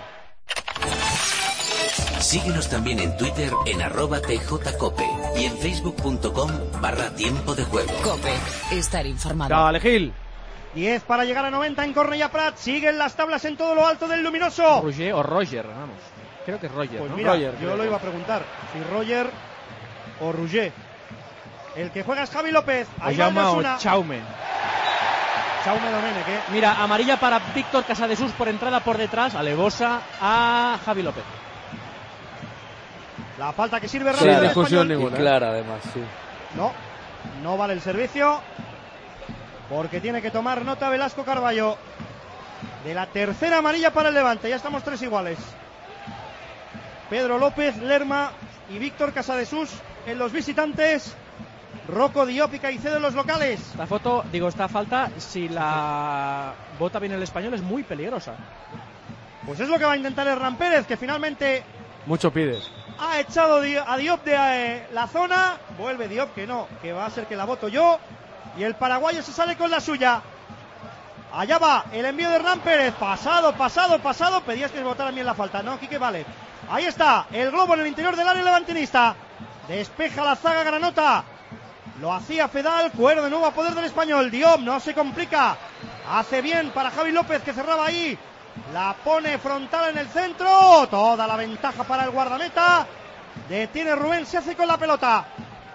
Síguenos también en Twitter en @tjcope y en facebook.com/tiempo de juego. Cope, estar informado. Dale, Gil. 10 para llegar a 90 en Cornellá Prat. Siguen las tablas en todo lo alto del luminoso. Rouget o Roger, vamos. Creo que es Roger, Pues ¿no? mira, Roger, yo lo iba a preguntar. Si Roger o Rouget. El que juega es Javi López. Ahí va el llama Osuna. o Chaume. Chaume Domenech, ¿eh? Mira, amarilla para Víctor Casadesús por entrada por detrás, alevosa a Javi López. La falta que sirve Sin rápido al discusión Español. ninguna. Clara, además, sí. No vale el servicio. Porque tiene que tomar nota Velasco Carballo de la tercera amarilla para el Levante. Ya estamos 3 iguales. Pedro López, Lerma y Víctor Casadesús en los visitantes. Rocco Diop y Caicedo en los locales. Esta falta, si la bota bien el Español, es muy peligrosa. Pues es lo que va a intentar Hernán Pérez, que finalmente Mucho pides. ha echado a Diop de la zona. Vuelve Diop, que no, que va a ser que la voto yo. Y el paraguayo se sale con la suya. Allá va el envío de Hernán Pérez. Pasado. Pedías que votara bien la falta, ¿no? Quique, vale. Ahí está, el globo en el interior del área levantinista. Despeja la zaga granota. Lo hacía Fedal, Cuero de nuevo a poder del Español. Diop no se complica. Hace bien para Javi López, que cerraba ahí. La pone frontal en el centro. Toda la ventaja para el guardameta. Detiene Rubén, se hace con la pelota.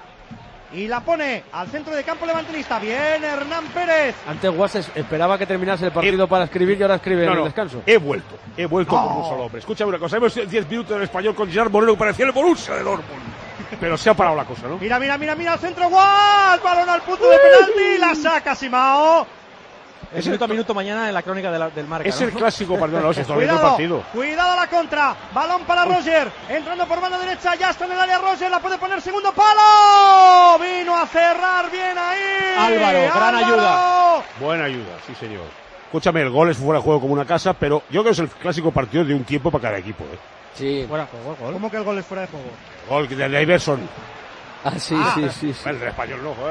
Y la pone al centro de campo levantinista. Bien Hernán Pérez. Antes Guas esperaba que terminase el partido para escribir y ahora escribe en el descanso. He vuelto con un solo hombre. Escúchame una cosa, hemos 10 minutos del Español con Gerard Moreno, que parecía el Borussia de Dortmund. Pero se ha parado la cosa, ¿no? Mira al centro, Guas. Balón al punto de penalti. La saca Simao. Es minuto a minuto mañana en la crónica del Marca. Es ¿no? el clásico partido, no, se está viendo el partido. Cuidado a la contra. Balón para Roger. Entrando por banda derecha. Ya está en el área Roger. La puede poner segundo palo. Vino a cerrar bien ahí. Álvaro, gran ayuda. Buena ayuda, sí señor. Escúchame, el gol es fuera de juego como una casa, pero yo creo que es el clásico partido de un tiempo para cada equipo, ¿eh? Sí. Fuera de juego, gol. ¿Cómo que el gol es fuera de juego? Gol de Daverson. Sí. El del Español no,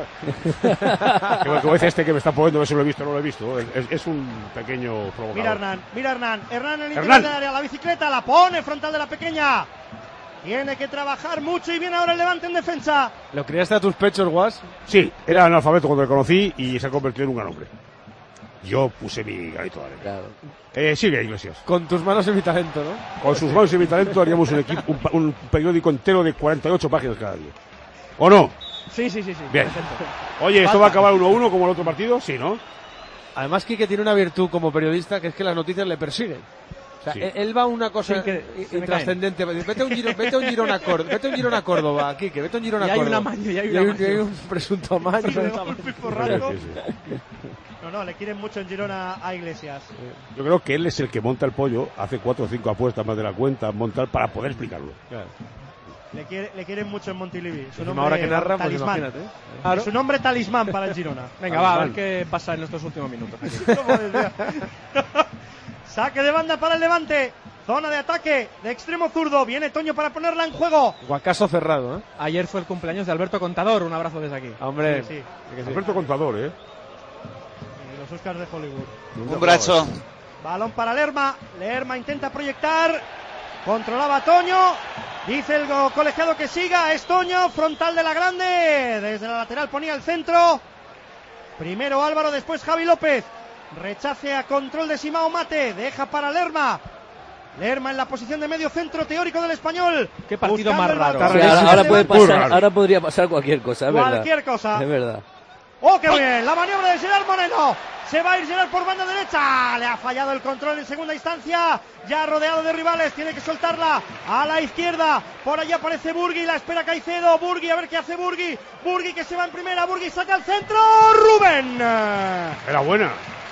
joder. Que dice que me está poniendo, no lo he visto. Es un pequeño provocador. Mira Hernán en el interior del área. La bicicleta la pone frontal de la pequeña. Tiene que trabajar mucho y viene ahora el Levante en defensa. ¿Lo criaste a tus pechos, Guas? Sí, era analfabeto cuando le conocí y se ha convertido en un gran hombre. Yo puse mi granito de arena. Claro. Sigue, Iglesias. Con tus manos y mi talento, ¿no? Con sus manos y mi talento haríamos un periódico entero de 48 páginas cada día. ¿O no? Sí. Bien. Oye, ¿esto va a acabar 1-1 como el otro partido? Sí, ¿no? Además, Quique tiene una virtud como periodista, que es que las noticias le persiguen. O sea, Sí. él va a una cosa Sí, que se me intrascendente. Vete a un Girona a Córdoba, Quique, vete a un Girona a Y hay Córdoba. un amaño, y hay un Y hay amaño. un presunto amaño. No, le quieren mucho en Girona a Iglesias. Yo creo que él es el que monta el pollo, hace 4 o 5 apuestas más de la cuenta, montar para poder explicarlo. Le quieren mucho en Montilivi. Su Encima nombre ahora que narra, pues talismán. imagínate. Es su nombre talismán para el Girona. Venga, va, a ver qué pasa en estos últimos minutos. Saque de banda para el Levante. Zona de ataque de extremo zurdo. Viene Toño para ponerla en juego. Guacaso cerrado, ¿eh? Ayer fue el cumpleaños de Alberto Contador. Un abrazo desde aquí. Hombre, Sí. Alberto Contador, ¿eh? Los Oscars de Hollywood. Un brazo. Balón para Lerma. Lerma intenta proyectar. Controlaba Toño. Dice el colegiado que siga. Es Toño. Frontal de la grande. Desde la lateral ponía el centro. Primero Álvaro, después Javi López. Rechace a control de Simao Mate. Deja para Lerma. Lerma en la posición de medio centro teórico del Español. Qué partido Buscando más el raro. balón. Sí, ahora puede pasar, ahora podría pasar cualquier cosa, es verdad. Cualquier cosa. Es verdad. ¡Oh, qué bien! La maniobra de Gerard Moreno. Se va a ir Gerard por banda derecha. Le ha fallado el control en segunda instancia. Ya rodeado de rivales. Tiene que soltarla a la izquierda. Por allá aparece Burgui. La espera Caicedo. Burgui, a ver qué hace Burgui. Burgui que se va en primera. Burgui saca el centro. Rubén. Era buena.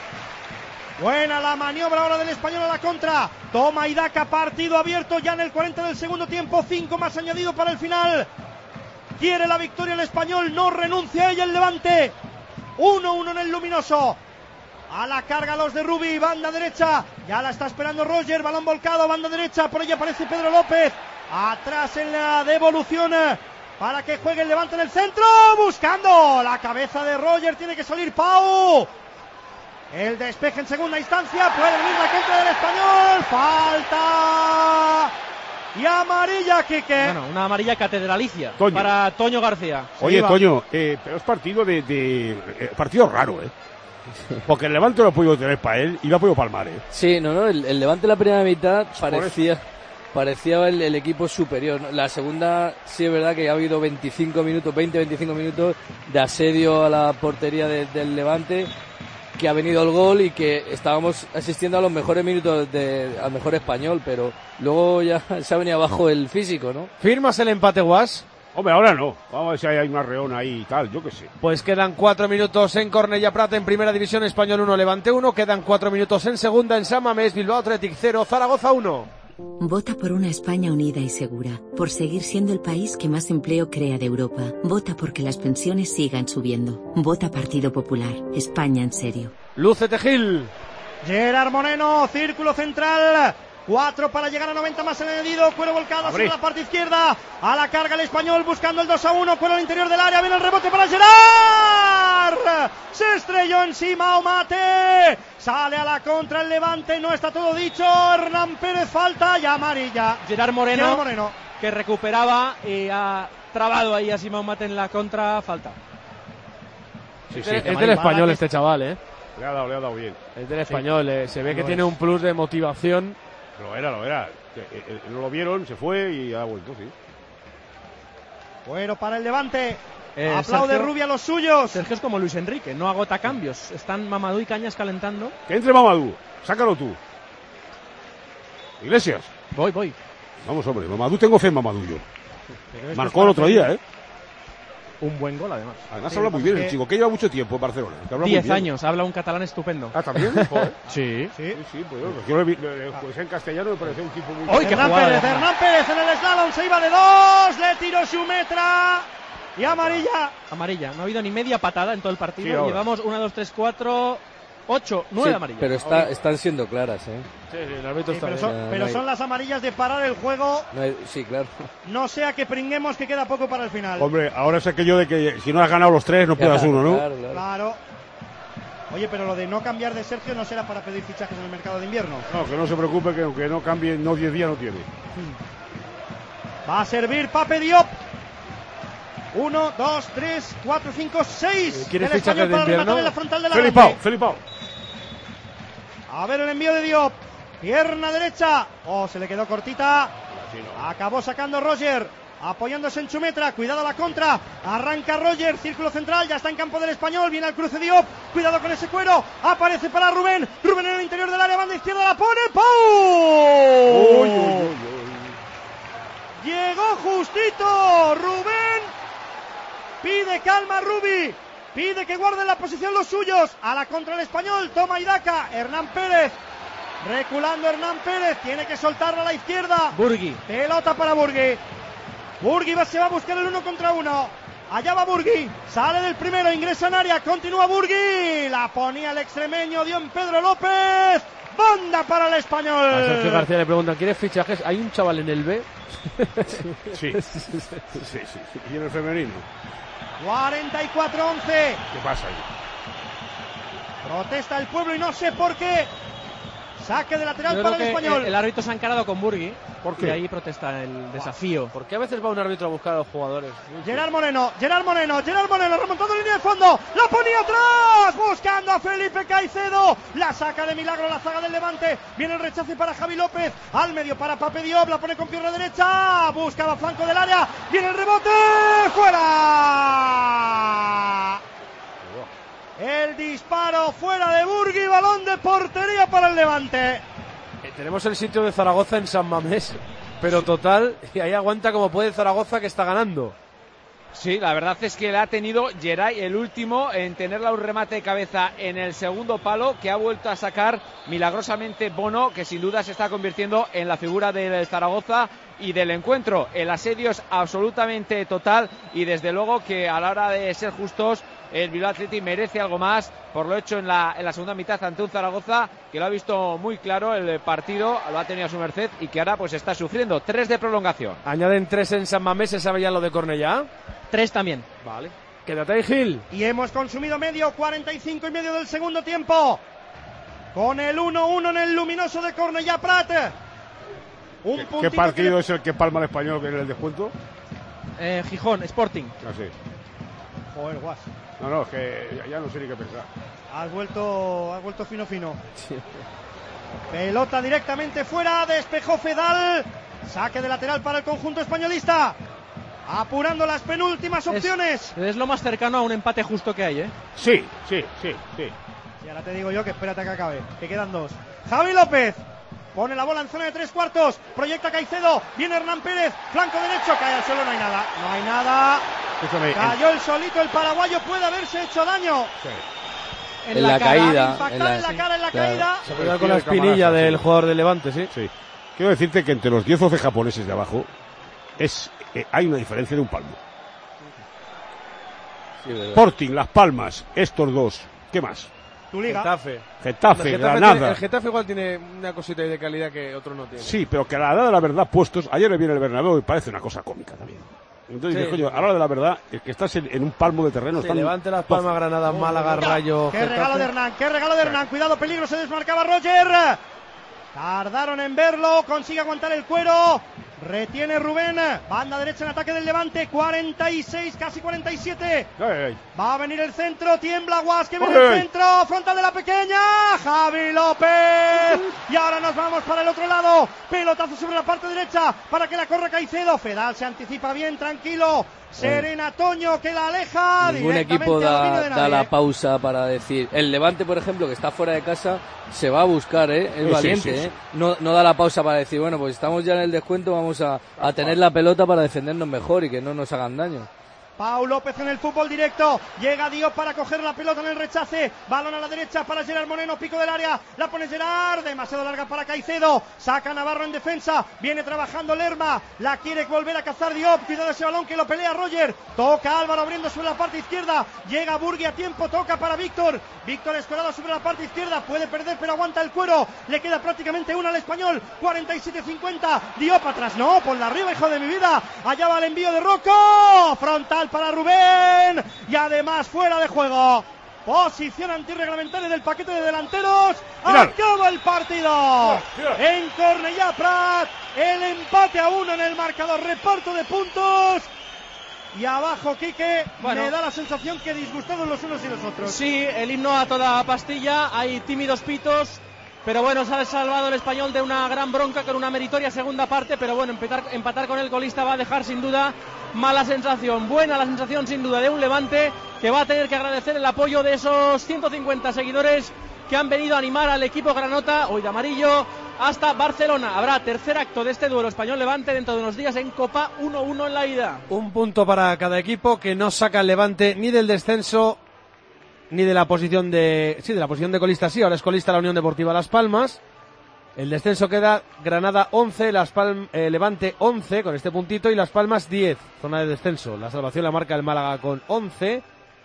Buena la maniobra ahora del Español a la contra. Toma Idaca, partido abierto ya en el 40 del segundo tiempo. 5 más añadido para el final. Quiere la victoria el Español, no renuncia a ella el Levante. 1-1 en el Luminoso. A la carga los de Rubi, banda derecha. Ya la está esperando Roger, balón volcado, banda derecha. Por ella aparece Pedro López. Atrás en la devolución para que juegue el Levante en el centro. Buscando la cabeza de Roger, tiene que salir Pau. El despeje en segunda instancia, puede venir la contra del Español. Falta. Y amarilla, Quique. Bueno, una amarilla catedralicia Toño. para Toño García. Oye, Toño, pero es partido partido raro, ¿eh? Porque el Levante lo ha podido tener para él y lo ha podido palmar, ¿eh? Sí, el Levante la primera mitad parecía el equipo superior. La segunda sí es verdad que ha habido 20-25 minutos de asedio a la portería del Levante, que ha venido el gol y que estábamos asistiendo a los mejores minutos al mejor Español, pero luego ya se ha venido abajo el físico, ¿no? ¿Firmas el empate, Guas? Hombre, ahora no. Vamos a ver si hay una reona ahí y tal, yo qué sé. Pues quedan 4 minutos en Cornellà Prat, en Primera División, Español 1, Levante 1. Quedan 4 minutos en Segunda, en San Mamés, Bilbao Athletic 0, Zaragoza 1. Vota por una España unida y segura, por seguir siendo el país que más empleo crea de Europa. Vota porque las pensiones sigan subiendo. Vota Partido Popular. España en serio. Lúcete, Gil. Gerard Moreno, círculo central. 4 para llegar a 90 más el añadido. Cuero volcado sobre la parte izquierda. A la carga el Español buscando el 2-1. Cuero al interior del área. Viene el rebote para Gerard. Se estrelló encima Omate. Sale a la contra el Levante. No está todo dicho. Hernán Pérez falta y amarilla. Gerard Moreno, que recuperaba y ha trabado ahí a Simón Mate en la contra. Falta. Sí, es del Español este chaval, ¿eh? Le ha dado bien. Es del Español, se ve que tiene un plus de motivación. Lo era. No lo vieron, se fue y ha vuelto, sí. Cuero para el Levante. Aplaude Sergio, Rubia a los suyos. Sergio es como Luis Enrique, no agota cambios. Están Mamadou y Cañas calentando. Que entre Mamadou, sácalo tú. Iglesias. Voy. Vamos, hombre, Mamadou, tengo fe en Mamadou yo. Marcó el otro día, ¿eh? Un buen gol, además. Además habla muy bien el chico, que lleva mucho tiempo en Barcelona. 10 años, habla un catalán estupendo. Ah, ¿también? Joder. Sí, pues yo lo escuché en castellano, me pareció un tipo muy... ¡Uy, Hernán Pérez en el slalom, se iba de 2, le tiró Xumetra y amarilla. Amarilla, no ha habido ni media patada en todo el partido. Sí, llevamos 1, 2, 3, 4, 8, 9 amarillas. Pero están siendo claras, ¿eh? Sí, el árbitro está pero son las amarillas de parar el juego. Sí, claro. No sea que pringuemos que queda poco para el final. Hombre, ahora es aquello de que si no has ganado los 3 no puedas uno, ¿no? Claro. Oye, pero lo de no cambiar de Sergio no será para pedir fichajes en el mercado de invierno. No, que no se preocupe, que aunque no cambie, no 10 días no tiene. Va a servir Pape Diop. 1, 2, 3, 4, 5, 6. ¿Quieres fichajes de invierno? En la frontal de la Felipao. A ver el envío de Diop. Pierna derecha. Se le quedó cortita. Acabó sacando Roger. apoyándose en Chumetra, cuidado la contra, arranca Roger, círculo central, ya está en campo del Español, viene al cruce Diop, cuidado con ese cuero, aparece para Rubén en el interior del área, banda izquierda, la pone, ¡pum! Llegó justito Rubén, pide calma Rubi, pide que guarden la posición los suyos, a la contra el Español, toma Idaca, Hernán Pérez, reculando Hernán Pérez, tiene que soltarla a la izquierda, Burgui, pelota para Burgui. Burgui se va a buscar el 1 contra 1. Allá va Burgui. Sale del primero, ingresa en área. Continúa Burgui. La ponía el extremeño, dio en Pedro López. Banda para el Español. A Sergio García le preguntan, ¿quieres fichajes? ¿Hay un chaval en el B? Sí. Y en el femenino. 44-11. ¿Qué pasa ahí? Protesta el pueblo y no sé por qué. Saque de lateral para el Español. El árbitro se ha encarado con Burgui. ¿Por qué? Y ahí protesta el desafío. ¿Por qué a veces va un árbitro a buscar a los jugadores? Gerard Moreno, remontando línea de fondo, la ponía atrás, buscando a Felipe Caicedo, la saca de milagro la zaga del Levante, viene el rechace para Javi López, al medio para Pape Diop, la pone con pierna derecha, buscaba flanco del área, viene el rebote, fuera. El disparo fuera de Burgui, balón de portería para el Levante. Tenemos el sitio de Zaragoza en San Mamés, pero total, y ahí aguanta como puede Zaragoza, que está ganando. Sí, la verdad es que le ha tenido Geray el último en tenerla un remate de cabeza en el segundo palo, que ha vuelto a sacar milagrosamente Bono, que sin duda se está convirtiendo en la figura del Zaragoza y del encuentro. El asedio es absolutamente total y desde luego que a la hora de ser justos, el Bilbao Athletic merece algo más por lo hecho en la segunda mitad ante un Zaragoza que lo ha visto muy claro el partido, lo ha tenido a su merced y que ahora pues está sufriendo. 3 de prolongación. Añaden 3 en San Mamés, ¿se sabe ya lo de Cornellá? 3 también. Vale. Quédate ahí, Gil. Y hemos consumido medio, 45 y medio del segundo tiempo. Con el 1-1 en el luminoso de Cornellá Prat. ¿Qué partido es el que palma el Español en el descuento? Gijón, Sporting. Así. Joder, guas. No, es que ya no sé ni qué pensar. Has vuelto fino. Sí. Pelota directamente fuera, despejó Fedal. Saque de lateral para el conjunto españolista. Apurando las penúltimas opciones. Es lo más cercano a un empate justo que hay, ¿eh? Sí. Y ahora te digo yo que espérate a que acabe, que quedan 2. Javi López pone la bola en zona de 3/4, proyecta Caicedo, viene Hernán Pérez, flanco derecho, cae al suelo, no hay nada. Escúchame, cayó el solito el paraguayo, puede haberse hecho daño. Sí. En la caída. Impactar en la cara, caída. Se pega con la espinilla del jugador del Levante, sí. Quiero decirte que entre los 10 o 11 japoneses de abajo hay una diferencia de un palmo. Sí, Sporting, Las Palmas, estos dos. ¿Qué más? Tu liga. Getafe, Granada. El Getafe igual tiene una cosita de calidad que otro no tiene. Sí, pero que a la hora de la verdad puestos, ayer le viene el Bernabéu y parece una cosa cómica también. Entonces, sí, coño, a la hora de la verdad, es que estás en un palmo de terreno. Sí, Levante, Las Palmas, Granada, Málaga, Rayo, Qué regalo de Hernán, cuidado, peligro, se desmarcaba Roger. Tardaron en verlo, consigue aguantar el cuero. Retiene Rubén, banda derecha en ataque del Levante, 46, casi 47. Va a venir el centro, tiembla Guas, que viene el centro, frontal de la pequeña, Javi López. Y ahora nos vamos para el otro lado, pelotazo sobre la parte derecha para que la corra Caicedo. Fedal se anticipa bien, tranquilo. Serena Toño que la aleja. Ningún equipo da la pausa para decir. El Levante, por ejemplo, que está fuera de casa, se va a buscar, es valiente. Sí. No da la pausa para decir, bueno, pues estamos ya en el descuento, vamos a tener la pelota para defendernos mejor y que no nos hagan daño. Pau López en el fútbol directo, llega Diop para coger la pelota en el rechace, balón a la derecha para Gerard Moreno, pico del área, la pone Gerard, demasiado larga para Caicedo, saca Navarro en defensa, viene trabajando Lerma, la quiere volver a cazar Diop, cuidado ese balón que lo pelea Roger, toca Álvaro abriendo sobre la parte izquierda, llega Burgui a tiempo, toca para Víctor escorado sobre la parte izquierda, puede perder pero aguanta el cuero, le queda prácticamente una al Español, 47-50, Diop atrás, no, ponla arriba hijo de mi vida, allá va el envío de Rocco, frontal para Rubén y además fuera de juego. Posición antirreglamentaria del paquete de delanteros. Acaba el partido en Cornellá Prat. El empate a 1 en el marcador. Reparto de puntos. Y abajo, Quique, me da la sensación que disgustados los unos y los otros. Sí, el himno a toda pastilla. Hay tímidos pitos pero bueno, se ha salvado el Español de una gran bronca con una meritoria segunda parte, pero bueno, empatar con el colista va a dejar sin duda mala sensación. Buena la sensación sin duda de un Levante que va a tener que agradecer el apoyo de esos 150 seguidores que han venido a animar al equipo granota, hoy de amarillo, hasta Barcelona. Habrá tercer acto de este duelo Español-Levante dentro de unos días en Copa, 1-1 en la ida. Un punto para cada equipo, que no saca el Levante ni del descenso ni de la posición de colista. Sí, ahora es colista la Unión Deportiva Las Palmas. El descenso queda Granada 11, Levante 11 con este puntito y Las Palmas 10, zona de descenso. La salvación la marca el Málaga con 11.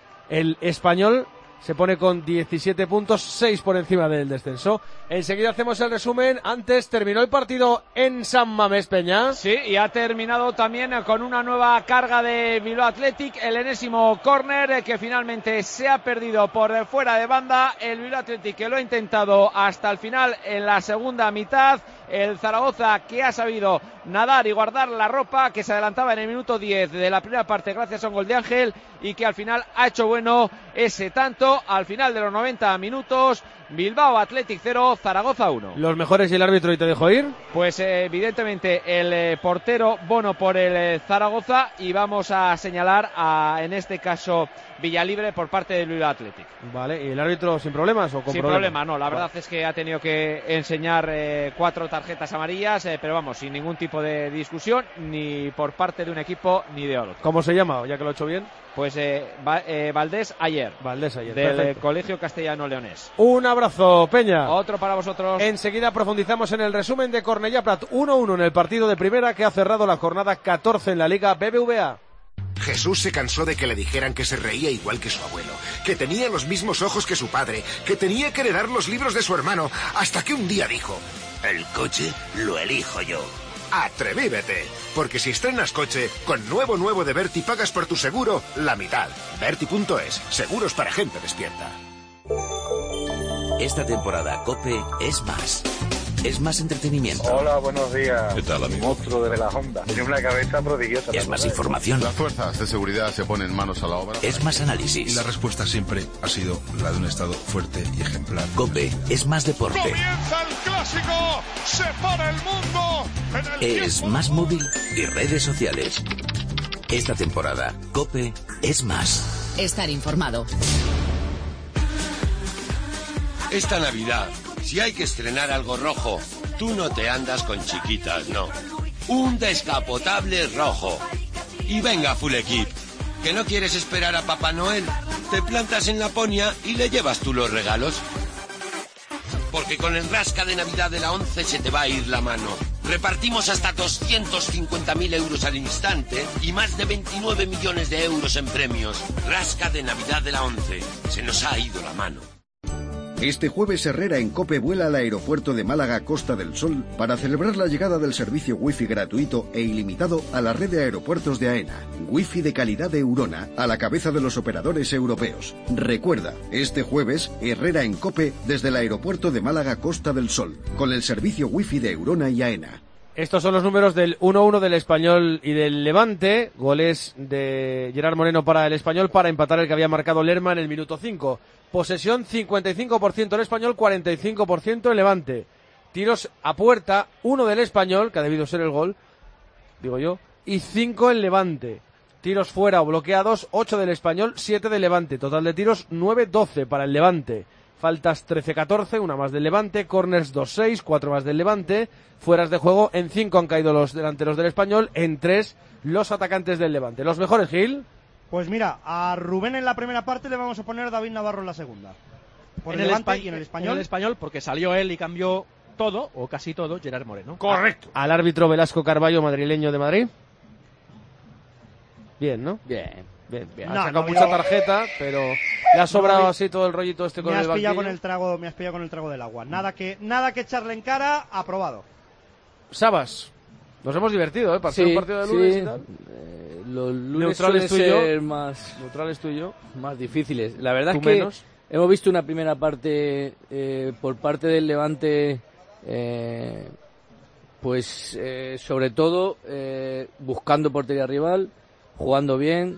El Español se pone con 17 puntos, 6 por encima del descenso. Enseguida hacemos el resumen. Antes terminó el partido en San Mamés, Peña. Sí, y ha terminado también con una nueva carga de Bilbao Athletic, el enésimo córner que finalmente se ha perdido por fuera de banda. El Bilbao Athletic que lo ha intentado hasta el final en la segunda mitad. El Zaragoza que ha sabido nadar y guardar la ropa, que se adelantaba en el minuto 10 de la primera parte gracias a un gol de Ángel y que al final ha hecho bueno ese tanto. Al final de los 90 minutos, Bilbao Athletic 0, Zaragoza 1. Los mejores y el árbitro, ¿y te dejo ir? Pues evidentemente el portero Bono por el Zaragoza, y vamos a señalar en este caso Villalibre por parte del Bilbao Athletic. Vale, ¿y el árbitro sin problemas o con sin problema? No, la verdad es que ha tenido que enseñar 4 tarjetas amarillas, pero vamos, sin ningún tipo de discusión, ni por parte de un equipo ni de otro. ¿Cómo se llama, ya que lo he hecho bien? Pues Valdés Ayer. Valdés Ayer, del perfecto. Colegio Castellano Leonés. Un abrazo, Peña. Otro para vosotros. Enseguida profundizamos en el resumen de Cornellá Prat, 1-1 en el partido de primera que ha cerrado la jornada 14 en la Liga BBVA. Jesús se cansó de que le dijeran que se reía igual que su abuelo, que tenía los mismos ojos que su padre, que tenía que heredar los libros de su hermano, hasta que un día dijo: el coche lo elijo yo. ¡Atrevíbete! Porque si estrenas coche, con nuevo de Berti pagas por tu seguro la mitad. Berti.es, seguros para gente despierta. Esta temporada COPE es más. Es más entretenimiento. Hola, buenos días. ¿Qué tal, amigo? Monstruo de la Honda. Tiene una cabeza prodigiosa. Es más información. Las fuerzas de seguridad se ponen manos a la obra. Es más análisis. Y la respuesta siempre ha sido la de un Estado fuerte y ejemplar. COPE es más deporte. ¡Comienza el clásico! ¡Se para el mundo! Es más móvil y redes sociales. Esta temporada, COPE es más. Estar informado. Esta Navidad, si hay que estrenar algo rojo, tú no te andas con chiquitas, no. Un descapotable rojo. Y venga, full equip. ¿Que no quieres esperar a Papá Noel? Te plantas en Laponia y le llevas tú los regalos. Porque con el rasca de Navidad de la 11 se te va a ir la mano. Repartimos hasta 250.000 euros al instante y más de 29 millones de euros en premios. Rasca de Navidad de la 11. Se nos ha ido la mano. Este jueves Herrera en COPE vuela al aeropuerto de Málaga Costa del Sol para celebrar la llegada del servicio wifi gratuito e ilimitado a la red de aeropuertos de AENA. Wifi de calidad de Eurona a la cabeza de los operadores europeos. Recuerda, este jueves Herrera en COPE desde el aeropuerto de Málaga Costa del Sol, con el servicio wifi de Eurona y AENA. Estos son los números del 1-1 del Español y del Levante. Goles de Gerard Moreno para el Español para empatar el que había marcado Lerma en el minuto 5. Posesión 55% el Español, 45% el Levante. Tiros a puerta, 1 del Español, que ha debido ser el gol, digo yo, y 5 el Levante. Tiros fuera o bloqueados, 8 del Español, 7 del Levante. Total de tiros 9-12 para el Levante. Faltas 13-14, una más del Levante. Corners 2-6, 4 más del Levante. Fueras de juego, en 5 han caído los delanteros del Español, en 3 los atacantes del Levante. ¿Los mejores, Gil? Pues mira, a Rubén en la primera parte le vamos a poner a David Navarro en la segunda. Por el Levante y en el Español. En el Español, porque salió él y cambió todo, o casi todo, Gerard Moreno. Correcto. Al árbitro Velasco Carballo, madrileño de Madrid. Bien, ¿no? Bien. Ha sacado mucha tarjeta, pero le ha sobrado así todo el rollito este con el banquillo. Me has pillado con el trago del agua. Nada que echarle en cara, aprobado. Sabas, nos hemos divertido, para ser un partido de lunes y tal. Los lunes suelen ser más neutrales tú y yo, más difíciles. La verdad es que hemos visto una primera parte por parte del Levante, sobre todo buscando portería rival, jugando bien,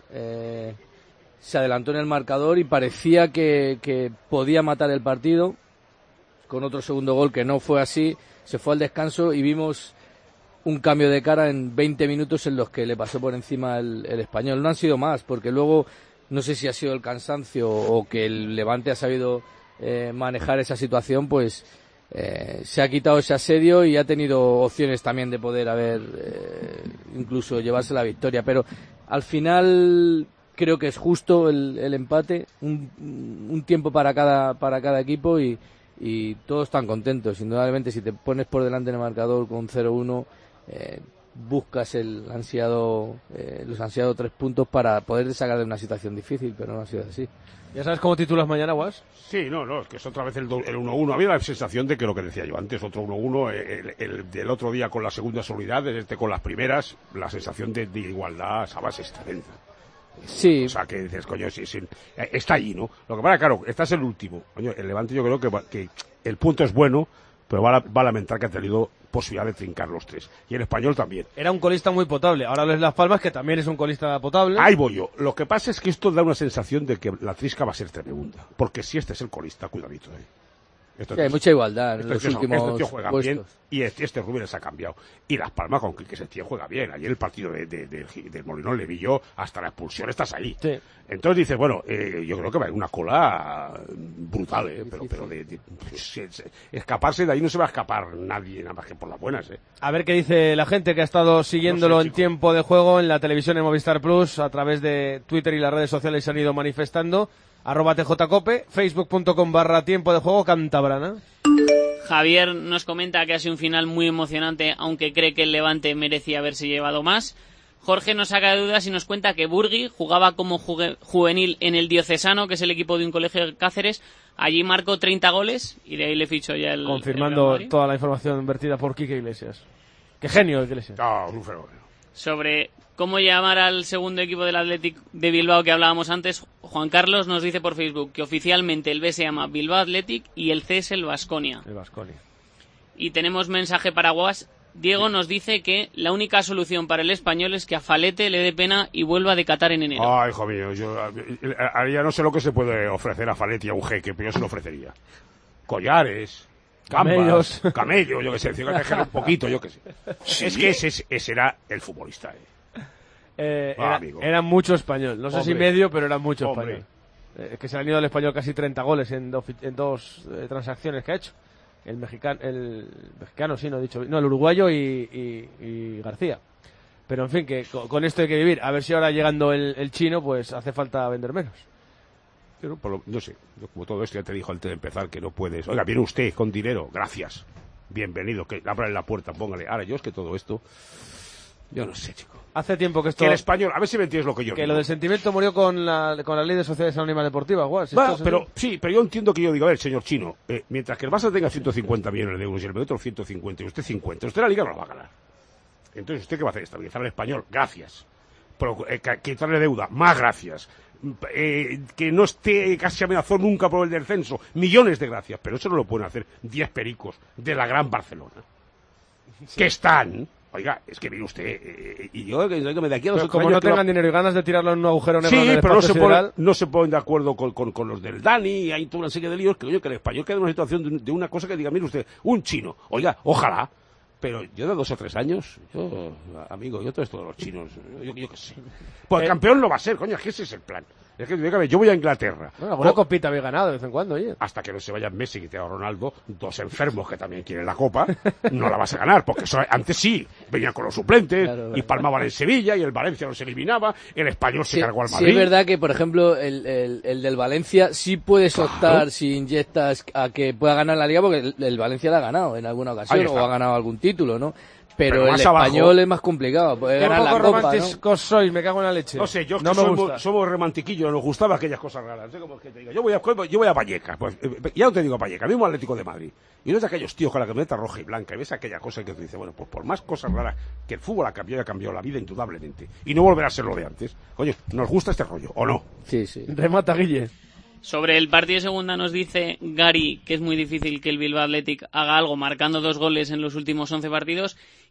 se adelantó en el marcador y parecía que podía matar el partido. con otro segundo gol que no fue así, se fue al descanso y vimos un cambio de cara en 20 minutos en los que le pasó por encima el Español. No han sido más, porque luego no sé si ha sido el cansancio o que el Levante ha sabido manejar esa situación, pues se ha quitado ese asedio y ha tenido opciones también de poder haber incluso llevarse la victoria, pero al final creo que es justo el empate, un tiempo para cada equipo y todos están contentos. Indudablemente, si te pones por delante en el marcador con 0-1, buscas los ansiados 3 puntos para poder sacar de una situación difícil, pero no ha sido así. ¿Ya sabes cómo titulas mañana, Guas? Sí, no, es que es otra vez el 1-1. Había la sensación de que lo que decía yo antes, otro 1-1, el del otro día con las segundas unidades, con las primeras, la sensación de igualdad, ¿sabes? Es tremenda. Sí. O sea, que dices, coño, sí, está allí, ¿no? Lo que pasa, claro, estás el último. Coño, el Levante yo creo que el punto es bueno, pero va a lamentar que ha tenido posibilidad de trincar los 3. Y el Español también. Era un colista muy potable. Ahora lo es Las Palmas, que también es un colista potable. Ahí voy yo. Lo que pasa es que esto da una sensación de que la trisca va a ser tremenda. Porque si este es el colista, cuidadito, Sí, hay mucha igualdad en los últimos este tío juega puestos. bien y este Rubén se ha cambiado. Y Las Palmas con que ese tío juega bien. Ayer el partido del Molinón le vi yo hasta la expulsión, estás ahí. Sí. Entonces dices, bueno, yo creo que va a haber una cola brutal, pero de escaparse de ahí no se va a escapar nadie, nada más que por las buenas, A ver qué dice la gente que ha estado siguiéndolo en tiempo de juego en la televisión en Movistar Plus, a través de Twitter y las redes sociales se han ido manifestando. @tjcope, facebook.com/tiempo de juego Cantabrana. Javier nos comenta que ha sido un final muy emocionante, aunque cree que el Levante merecía haberse llevado más. Jorge nos saca de dudas y nos cuenta que Burgui jugaba como juvenil en el Diocesano, que es el equipo de un colegio de Cáceres. Allí marcó 30 goles y de ahí le fichó ya el confirmando toda la información vertida por Quique Iglesias. Qué genio Iglesias. Un fenómeno. Sobre cómo llamar al segundo equipo del Athletic de Bilbao que hablábamos antes, Juan Carlos nos dice por Facebook que oficialmente el B se llama Bilbao Athletic y el C es el Baskonia. El Baskonia. Y tenemos mensaje para Guas. Diego nos dice que la única solución para el Español es que a Falete le dé pena y vuelva de Qatar en enero. Ay, hijo mío, yo ya no sé lo que se puede ofrecer a Falete y a un jeque, pero yo se lo ofrecería. Collares, camellos, yo que sé, un poquito, yo que sé. ¿Sí? Es que ese era el futbolista, Era mucho español, no sé si medio, pero era mucho español. Es que se le han ido al Español casi 30 goles en dos transacciones que ha hecho. El mexicano sí, no he dicho, no, el uruguayo y García. Pero en fin, que con esto hay que vivir. A ver si ahora llegando el chino, pues hace falta vender menos. Pero, no sé, como todo esto ya te dijo antes de empezar que no puedes. Oiga, viene usted con dinero, gracias. Bienvenido, que abra la puerta, póngale. Ahora yo es que todo esto, yo no sé, chico. Hace tiempo que esto... Que el español, a ver si me entiendes lo que yo digo. Que lo del sentimiento murió con la ley de sociedades anónimas deportivas, guau. Pero yo entiendo que yo digo, a ver, señor Chino, mientras que el Barça tenga 150 millones de euros y el otro 150 y usted 50, usted la Liga no la va a ganar. Entonces, ¿usted qué va a hacer? Estabilizar al español, gracias. Pero, quitarle deuda, más gracias. Que no esté casi amenazado nunca por el descenso, millones de gracias. Pero eso no lo pueden hacer 10 pericos de la Gran Barcelona. Sí. Que están... Oiga, es que mire usted, y yo que me de aquí a 2 como no tengan dinero y ganas de tirarlo en un agujero negro en el pero espacio no se ponen de acuerdo con los del Dani, y hay toda una serie de líos que el español queda en una situación de una cosa que diga, mire usted, un chino, oiga, ojalá, pero yo de 2 o 3 años, amigo, yo todo esto de los chinos, yo qué sé. Pues el campeón lo va a ser, coño, es que ese es el plan. Es que, dígame, yo voy a Inglaterra. Bueno, alguna copita habéis ganado de vez en cuando, oye. Hasta que no se vayan Messi y Cristiano Ronaldo, 2 enfermos que también quieren la copa, no la vas a ganar, porque antes sí, venían con los suplentes, y palmaban en Sevilla, y el Valencia los eliminaba, el Español se cargó al Madrid. Sí, es verdad que, por ejemplo, el del Valencia sí puedes optar, si inyectas, a que pueda ganar la Liga, porque el Valencia la ha ganado en alguna ocasión, o ha ganado algún título, ¿no? Pero el español es más complicado, puede ganar la Copa, románticos sois, me cago en la leche. No sé, yo no somos romantiquillos, nos gustaban aquellas cosas raras. No sé cómo es que te diga. Yo voy a Vallecas, pues, ya no te digo Vallecas, mismo Atlético de Madrid. Y no es de aquellos tíos con la camiseta roja y blanca, y ves aquella cosa que te dice, bueno, pues por más cosas raras que el fútbol ha cambiado la vida indudablemente. Y no volverá a ser lo de antes. Coño, ¿nos gusta este rollo o no? Sí, sí. Remata, Guille. Sobre el partido de segunda nos dice Gary que es muy difícil que el Bilbao Athletic haga algo marcando 2 goles en los últimos 11 partidos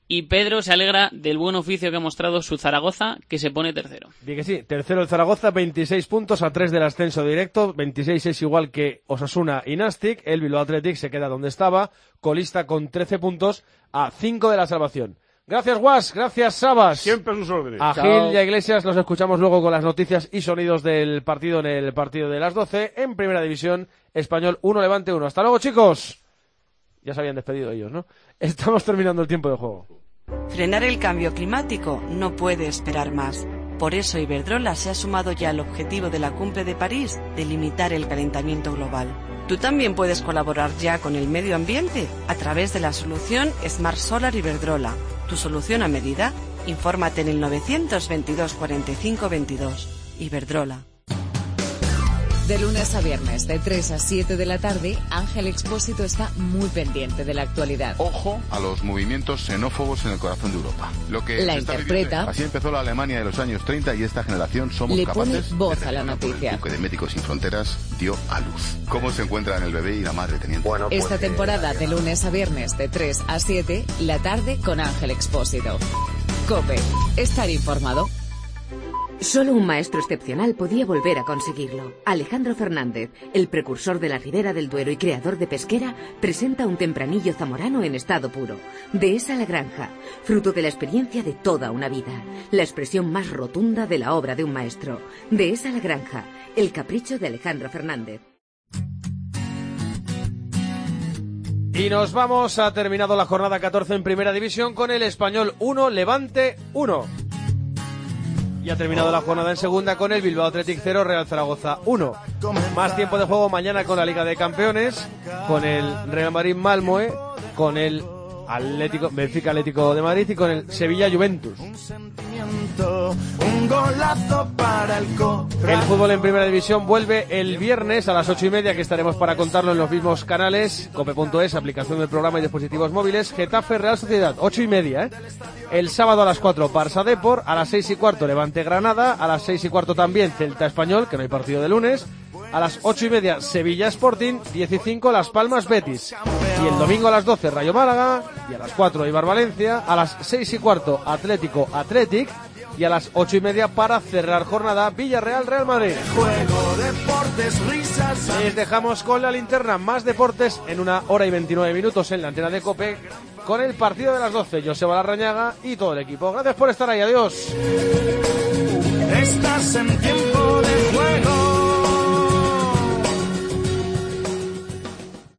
Y Pedro se alegra del buen oficio que ha mostrado su Zaragoza, que se pone tercero. Bien que sí, tercero el Zaragoza, 26 puntos a 3 del ascenso directo, 26 es igual que Osasuna y Nastic, el Bilbao Athletic se queda donde estaba, colista con 13 puntos a 5 de la salvación. Gracias, Guas, gracias, Sabas. Siempre a sus órdenes. A Chao. Gil y a Iglesias los escuchamos luego con las noticias y sonidos del partido en el partido de las 12, en Primera División, Español 1, Levante 1. Hasta luego, chicos. Ya se habían despedido ellos, ¿no? Estamos terminando el tiempo de juego. Frenar el cambio climático no puede esperar más. Por eso Iberdrola se ha sumado ya al objetivo de la Cumbre de París de limitar el calentamiento global. Tú también puedes colaborar ya con el medio ambiente a través de la solución Smart Solar Iberdrola. Tu solución a medida. Infórmate en el 922 45 22. Iberdrola. De lunes a viernes, de 3 a 7 de la tarde, Ángel Expósito está muy pendiente de la actualidad. Ojo a los movimientos xenófobos en el corazón de Europa. Lo que La se está interpreta. viviendo. Así empezó la Alemania de los años 30 y esta generación somos Le capaces pone voz de a la recordarlo por noticia. El buque de Médicos Sin Fronteras dio a luz. ¿Cómo se encuentran el bebé y la madre, teniente? Bueno, Esta temporada, de lunes a viernes, de 3 a 7, la tarde con Ángel Expósito. COPE. Estar informado. Solo un maestro excepcional podía volver a conseguirlo. Alejandro Fernández, el precursor de la Ribera del Duero y creador de Pesquera, presenta un tempranillo zamorano en estado puro. Dehesa la Granja, fruto de la experiencia de toda una vida. La expresión más rotunda de la obra de un maestro. Dehesa la Granja, el capricho de Alejandro Fernández. Y nos vamos, ha terminado la jornada 14 en Primera División con el Español 1, Levante 1. Y ha terminado la jornada en segunda con el Bilbao Athletic 0, Real Zaragoza 1. Más tiempo de juego mañana con la Liga de Campeones, con el Real Madrid Malmoe, con el Benfica Atlético de Madrid y con el Sevilla Juventus. Un golazo para el El fútbol en Primera División vuelve el viernes a las 8:30, que estaremos para contarlo en los mismos canales, cope.es, aplicación del programa y dispositivos móviles. Getafe Real Sociedad, 8:30, El sábado a las 4, Barça Depor, a las 6:15, Levante Granada, a las 6:15 también Celta Español, que no hay partido de lunes. A las 8:30, Sevilla Sporting, 10:05, Las Palmas Betis. Y el domingo a las 12, Rayo Málaga, y a las 4, Eibar Valencia, a las 6:15, Atlético Athletic, y a las 8:30 para cerrar jornada, Villarreal Real Madrid. Les dejamos con la linterna, más deportes en 1 hora y 29 minutos en la antena de COPE, con el partido de las 12, Joseba Larrañaga y todo el equipo. Gracias por estar ahí, adiós. Estás en tiempo de juego.